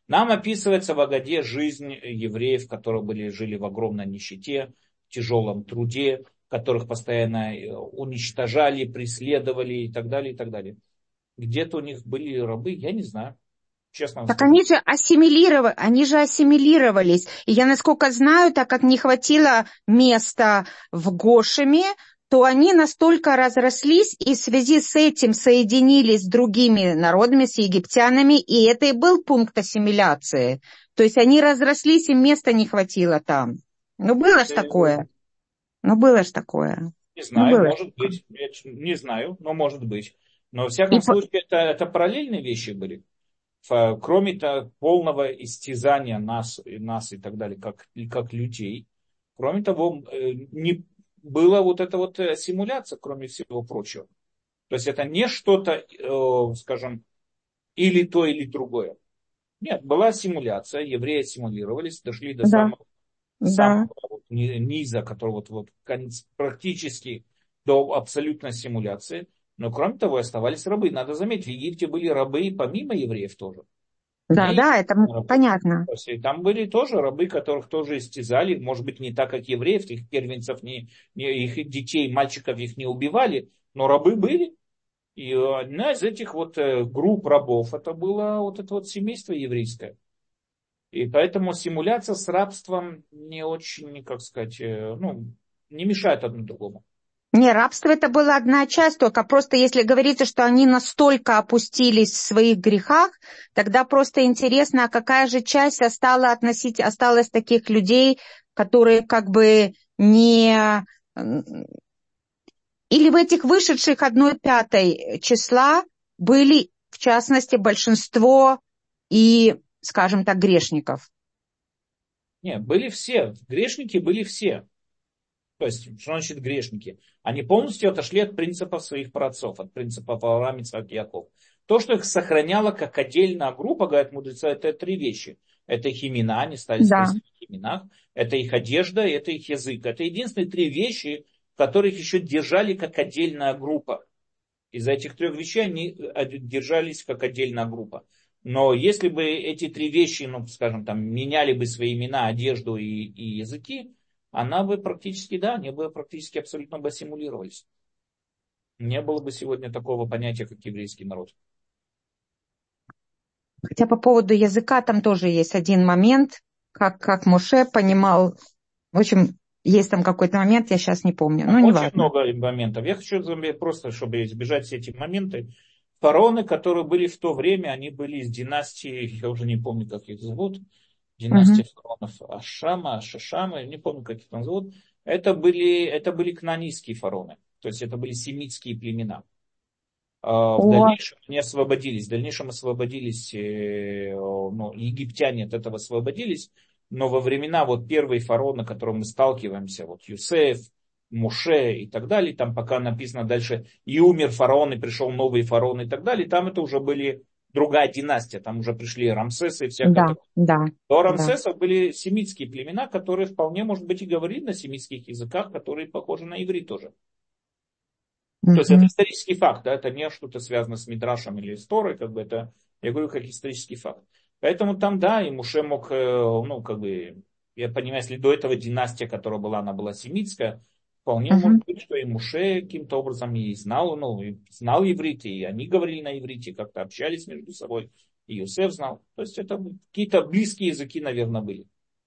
Нам описывается в Агаде жизнь евреев, которые были, жили в огромной нищете, в тяжелом труде, которых постоянно уничтожали, преследовали и так далее, и так далее. Где-то у них были рабы, я не знаю. Честно вам Так скажу. они же ассимилировали, они же ассимилировались. И я, насколько знаю, так как не хватило места в Гошеме, то они настолько разрослись и в связи с этим соединились с другими народами, с египтянами, и это и был пункт ассимиляции. То есть они разрослись, и места не хватило там. Ну, было ж такое. Ну, было ж такое. Не знаю, ну, может быть. Я не знаю, но может быть. Но, во всяком и случае, по... это, это параллельные вещи были. Кроме того, полного истязания нас, нас и так далее, как, как людей. Кроме того, не была вот эта вот симуляция, кроме всего прочего. То есть это не что-то, скажем, или то, или другое. Нет, была симуляция, евреи симулировались, дошли до да. самого, да. самого вот низа, который вот, вот практически до абсолютной симуляции. Но кроме того, оставались рабы. Надо заметить, в Египте были рабы и помимо евреев тоже. Да, не да, это рабы. Понятно. То есть, там были тоже рабы, которых тоже истязали. Может быть, не так, как евреев, их первенцев, не, не, их детей, мальчиков их не убивали, но рабы были. И одна из этих вот групп рабов, это было вот это вот семейство еврейское. И поэтому симуляция с рабством не очень, как сказать, ну, не мешает одно другому. Не, рабство это была одна часть, только просто если говорится, что они настолько опустились в своих грехах, тогда просто интересно, а какая же часть осталась, относить, осталась таких людей, которые как бы не... Или в этих вышедших одной пятой числа были, в частности, большинство и, скажем так, грешников? Нет, были все. Грешники были все. То есть, что значит грешники? Они полностью отошли от принципов своих праотцов, от принципов Авраама, Ицхака и Якова. То, что их сохраняло как отдельная группа, говорят мудрецы, это три вещи. Это их имена, они стали да. в своих именах. Это их одежда, это их язык. Это единственные три вещи, которых еще держали как отдельная группа. Из-за этих трех вещей они держались как отдельная группа. Но если бы эти три вещи, ну, скажем, там, меняли бы свои имена, одежду и, и языки, она бы практически, да, они бы практически абсолютно бы ассимулировались. Не было бы сегодня такого понятия, как еврейский народ. Хотя по поводу языка там тоже есть один момент, как, как Моше понимал, в общем, есть там какой-то момент, я сейчас не помню. Ну, Очень не важно. много моментов. Я хочу просто, чтобы избежать все эти моменты. Фараоны, которые были в то время, они были из династии, я уже не помню, как их зовут, династия uh-huh. фараонов Ашама, Шашама, не помню, как их там зовут. Это были, это были кнаанийские фараоны, то есть это были семитские племена. Uh-huh. В дальнейшем они освободились, в дальнейшем освободились, ну, египтяне от этого освободились, но во времена вот первые фараоны, с которыми мы сталкиваемся, вот Юсеф, Моше и так далее, там пока написано дальше, и умер фараон, и пришел новый фараон и так далее, там это уже были другая династия, там уже пришли Рамсесы и всякое да, такое. Да, До Рамсесов да. были семитские племена, которые вполне, может быть, и говорили на семитских языках, которые похожи на иврит тоже. Mm-hmm. То есть это исторический факт, да, это не что-то связано с Мидрашем или историей, как бы это, я говорю, как исторический факт. Поэтому там, да, и Моше мог, ну, как бы, я понимаю, если до этого династия, которая была, она была семитская, вполне uh-huh. может быть, что и Моше каким-то образом и знал, ну, и знал иврит, и они говорили на иврите, как-то общались между собой, и Йосеф знал. То есть это какие-то близкие языки, наверное, были.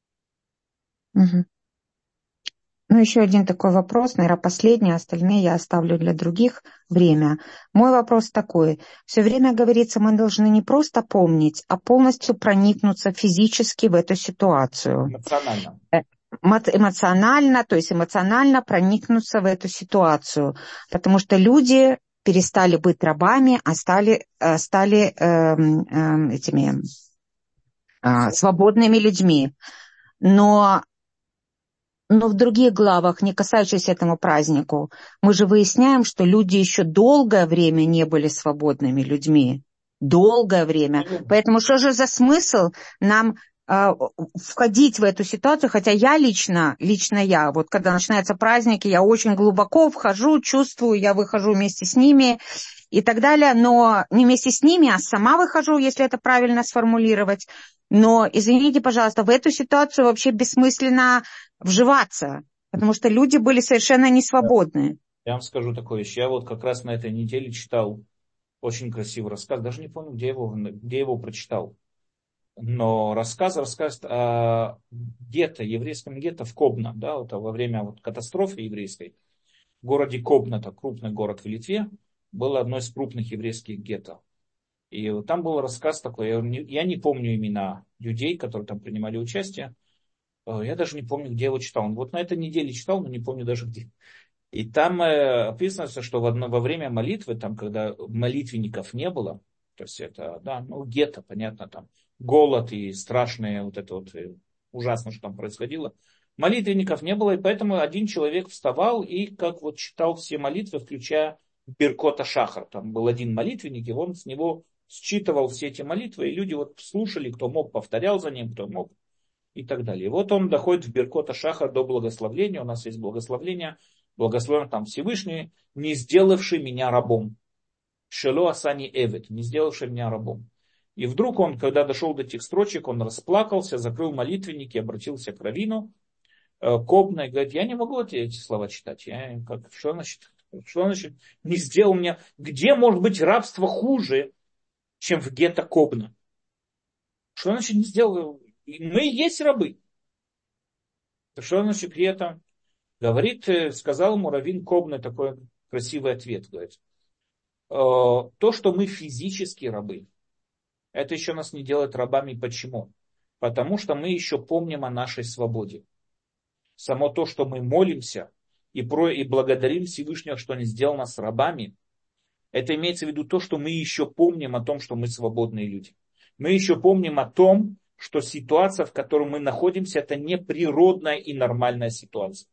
Uh-huh. Ну, еще один такой вопрос, наверное, последний, остальные я оставлю для других время. Мой вопрос такой. Все время говорится, мы должны не просто помнить, а полностью проникнуться физически в эту ситуацию. Эмоционально. Эмоционально, то есть эмоционально проникнуться в эту ситуацию. Потому что люди перестали быть рабами, а стали, стали э, э, этими э, свободными людьми. Но... Но в других главах, не касающихся этому празднику, мы же выясняем, что люди еще долгое время не были свободными людьми. Долгое время. Поэтому что же за смысл нам входить в эту ситуацию, хотя я лично, лично я, вот когда начинаются праздники, я очень глубоко вхожу, чувствую, я выхожу вместе с ними и так далее, но не вместе с ними, а сама выхожу, если это правильно сформулировать. Но, извините, пожалуйста, в эту ситуацию вообще бессмысленно вживаться, потому что люди были совершенно несвободны. Я вам скажу такую вещь. Я вот как раз на этой неделе читал очень красивый рассказ, даже не помню, где его, где его прочитал. Но рассказ рассказывает о гетто, еврейском гетто в Кобна, да, вот во время вот катастрофы еврейской. В городе Кобна, это крупный город в Литве, было одно из крупных еврейских гетто. И вот там был рассказ такой, я не, я не помню имена людей, которые там принимали участие. Я даже не помню, где его читал. Вот на этой неделе читал, но не помню даже где. И там э, описывается, что в одно, во время молитвы, там, когда молитвенников не было, то есть это, да, ну, гетто, понятно, там, голод и страшное, вот это вот, ужасно, что там происходило. Молитвенников не было, и поэтому один человек вставал и, как вот читал все молитвы, включая Беркота Шахар. Там был один молитвенник, и он с него считывал все эти молитвы, и люди вот слушали, кто мог, повторял за ним, кто мог, и так далее. И вот он доходит в Беркота Шахар до благословления, у нас есть благословление, благословен там Всевышний, не сделавший меня рабом. Шело асани эвет, не сделавший меня рабом. И вдруг он, когда дошел до этих строчек, он расплакался, закрыл молитвенник и обратился к раввину Кобна и говорит, я не могу эти, эти слова читать. Я, как, что значит, что значит не сделал меня? Где может быть рабство хуже, чем в гетто Кобна? Что значит не сделал? Мы и есть рабы. Что значит где-то? Говорит, сказал ему раввин Кобна такой красивый ответ. Говорит, то, что мы физически рабы, это еще нас не делает рабами. Почему? Потому что мы еще помним о нашей свободе. Само то, что мы молимся и, про, и благодарим Всевышнего, что Он сделал нас рабами, это имеется в виду то, что мы еще помним о том, что мы свободные люди. Мы еще помним о том, что ситуация, в которой мы находимся, это не природная и нормальная ситуация.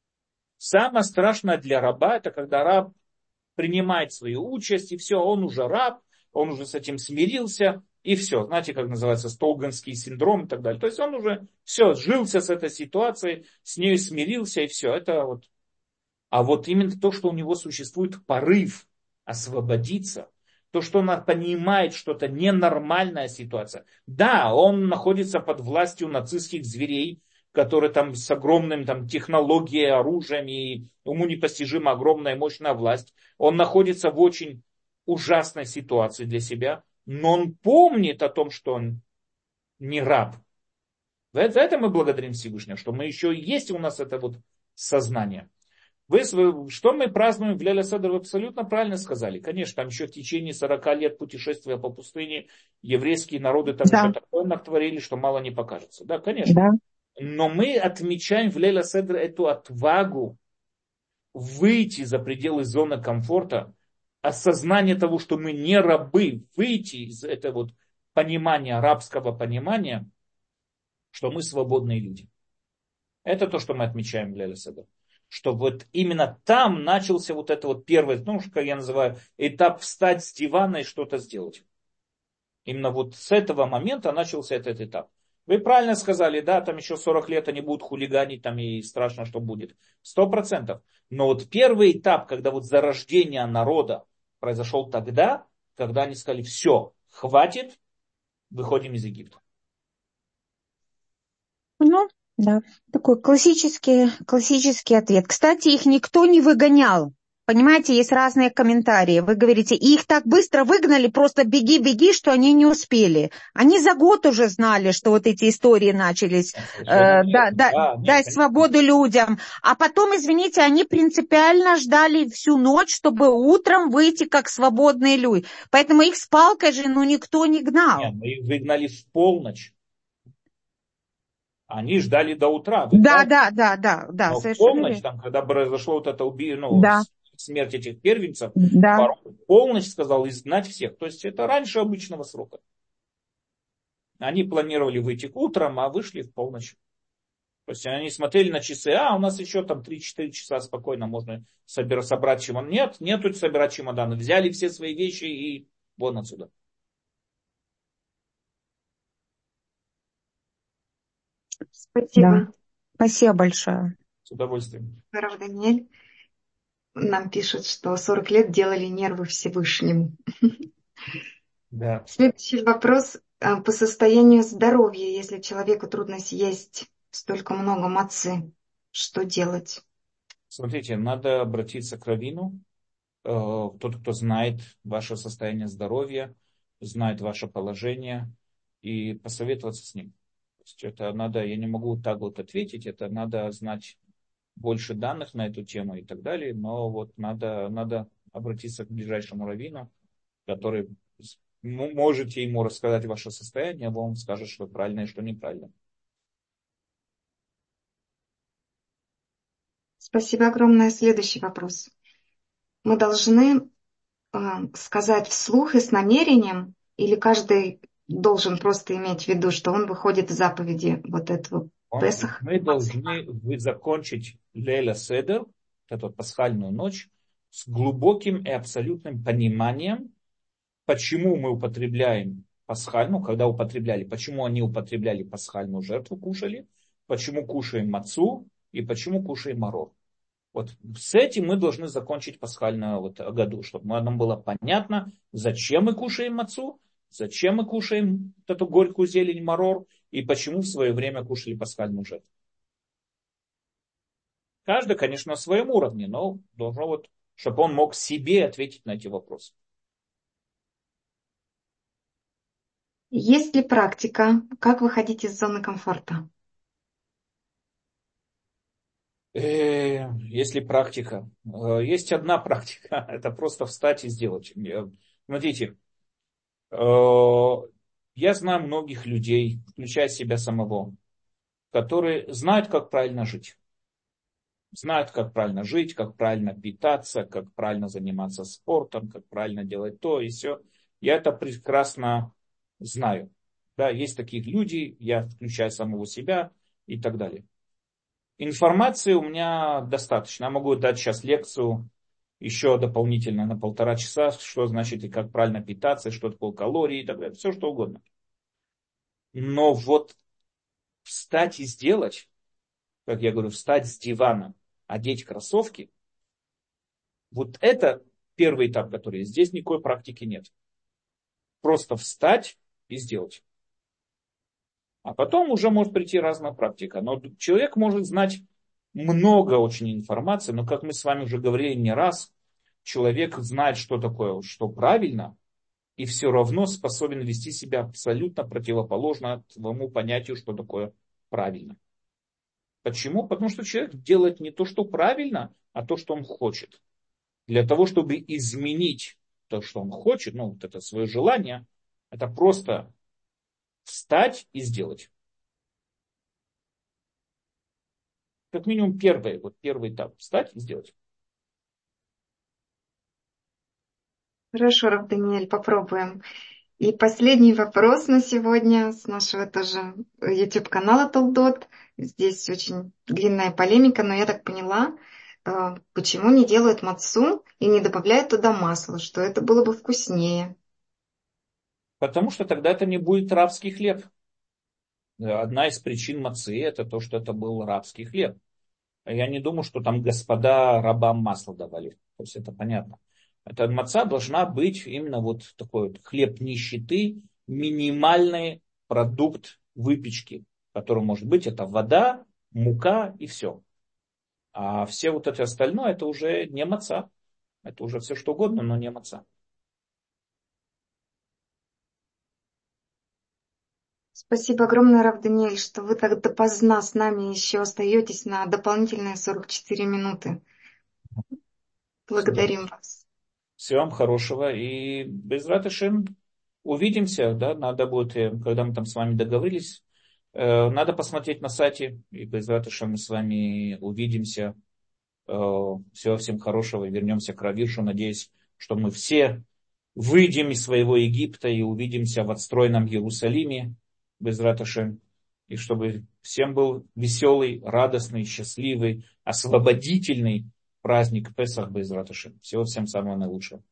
Самое страшное для раба, это когда раб принимает свою участь, и все, он уже раб, он уже с этим смирился, и все. Знаете, как называется, стокгольмский синдром и так далее. То есть он уже все, сжился с этой ситуацией, с ней смирился, и все. Это вот. А вот именно то, что у него существует порыв освободиться, то, что он понимает, что это ненормальная ситуация. Да, он находится под властью нацистских зверей, которые там с огромным там, технологией, оружием и уму непостижима огромная мощная власть. Он находится в очень ужасной ситуации для себя, но он помнит о том, что он не раб. За это мы благодарим Всевышнего, что мы еще есть у нас это вот сознание. Вы, что мы празднуем в Лейла Седер, вы абсолютно правильно сказали. Конечно, там еще в течение сорока лет путешествия по пустыне еврейские народы там да. еще такое натворили, что мало не покажется. Да, конечно. Да. Но мы отмечаем в Лейла Седер эту отвагу выйти за пределы зоны комфорта, осознание того, что мы не рабы, выйти из этого вот понимания, рабского понимания, что мы свободные люди. Это то, что мы отмечаем в Лейла Седер. Что вот именно там начался вот это вот первый, ну, как я называю, этап встать с дивана и что-то сделать. Именно вот с этого момента начался этот этап. Вы правильно сказали, да, там еще сорок лет они будут хулиганить, там и страшно, что будет. Сто процентов. Но вот первый этап, когда вот зарождение народа произошел тогда, когда они сказали, все, хватит, выходим из Египта. Ну, да, такой классический, классический ответ. Кстати, их никто не выгонял. Понимаете, есть разные комментарии. Вы говорите, их так быстро выгнали, просто беги-беги, что они не успели. Они за год уже знали, что вот эти истории начались. Э, да, да, да, дай свободу людям. А потом, извините, они принципиально ждали всю ночь, чтобы утром выйти как свободные люди. Поэтому их с палкой же ну, никто не гнал. Нет, мы их выгнали в полночь. Они ждали до утра. Да, да, да, да, да. Но в полночь, там, когда произошло вот это уби... ну, да. смерть этих первенцев, да. фараон в полночь сказал изгнать всех. То есть это раньше обычного срока. Они планировали выйти утром, а вышли в полночь. То есть они смотрели на часы, а у нас еще там три-четыре часа спокойно можно собирать, собрать чемодан. Нет, нету собирать чемоданы. Взяли все свои вещи и вон отсюда. Спасибо. Да. Спасибо большое. С удовольствием. Рав Даниэль нам пишет, что сорок лет делали нервы Всевышнему. Да. Следующий вопрос. А, По состоянию здоровья, если человеку трудно съесть столько много мацы, что делать? Смотрите, надо обратиться к раввину, э, тот, кто знает ваше состояние здоровья, знает ваше положение, и посоветоваться с ним. То есть это надо, я не могу так вот ответить, это надо знать больше данных на эту тему и так далее, но вот надо, надо обратиться к ближайшему раввину, который с- м- можете ему рассказать ваше состояние, а он скажет, что правильно и что неправильно. Спасибо огромное. Следующий вопрос. Мы должны а, сказать вслух и с намерением, или каждый должен просто иметь в виду, что он выходит из заповеди вот этого Он- Песах? мы должны вы- закончить Лейла Седер, вот эту вот пасхальную ночь, с глубоким и абсолютным пониманием, почему мы употребляем пасхальную, когда употребляли, почему они употребляли пасхальную жертву, кушали, почему кушаем мацу и почему кушаем марор. Вот с этим мы должны закончить пасхальную вот году, чтобы нам было понятно, зачем мы кушаем мацу, зачем мы кушаем вот эту горькую зелень марор и почему в свое время кушали пасхальную жертву. Каждый, конечно, на своем уровне, но должно вот, чтобы он мог себе ответить на эти вопросы. Есть ли практика, как выходить из зоны комфорта? Э, Есть ли практика? Э, Есть одна практика, это просто встать и сделать. Э, Смотрите, э, я знаю многих людей, включая себя самого, которые знают, как правильно жить. Знают, как правильно жить, как правильно питаться, как правильно заниматься спортом, как правильно делать то и все. Я это прекрасно знаю. Да, есть такие люди, я включаю самого себя и так далее. Информации у меня достаточно. Я могу дать сейчас лекцию еще дополнительно на полтора часа, что значит и как правильно питаться, и что такое калории и так далее. Все что угодно. Но вот встать и сделать, как я говорю, встать с дивана, одеть кроссовки, вот это первый этап, который есть. Здесь никакой практики нет. Просто встать и сделать. А потом уже может прийти разная практика. Но человек может знать много очень информации, но как мы с вами уже говорили не раз, человек знает, что такое, что правильно, и все равно способен вести себя абсолютно противоположно тому понятию, что такое правильно. Почему? Потому что человек делает не то, что правильно, а то, что он хочет. Для того, чтобы изменить то, что он хочет, ну, вот это свое желание, это просто встать и сделать. Как минимум первый, вот первый этап. Встать и сделать. Хорошо, Рав Даниэль, попробуем. И последний вопрос на сегодня с нашего тоже YouTube-канала Толдот. Здесь очень длинная полемика, но я так поняла, э, почему не делают мацу и не добавляют туда масло, что это было бы вкуснее. Потому что тогда это не будет рабский хлеб. Одна из причин мацы это то, что это был рабский хлеб. Я не думаю, что там господа рабам масло давали. То есть это понятно. Эта маца должна быть именно вот такой вот хлеб нищеты, минимальный продукт выпечки, который может быть это вода, мука и все. А все вот это остальное это уже не маца. Это уже все что угодно, но не маца. Спасибо огромное, Рав Даниэль, что вы так допоздна с нами еще остаетесь на дополнительные сорок четыре минуты. Благодарим вас. Всего вам хорошего и без ратышем увидимся, да, надо будет, э, когда мы там с вами договорились, э, надо посмотреть на сайте, и без ратышем мы с вами увидимся. Э, Всего всем хорошего и вернемся к Равиршу. Надеюсь, что мы все выйдем из своего Египта и увидимся в отстроенном Иерусалиме без ратышем. И чтобы всем был веселый, радостный, счастливый, освободительный праздник Песах без ратышем. Всего всем самого наилучшего.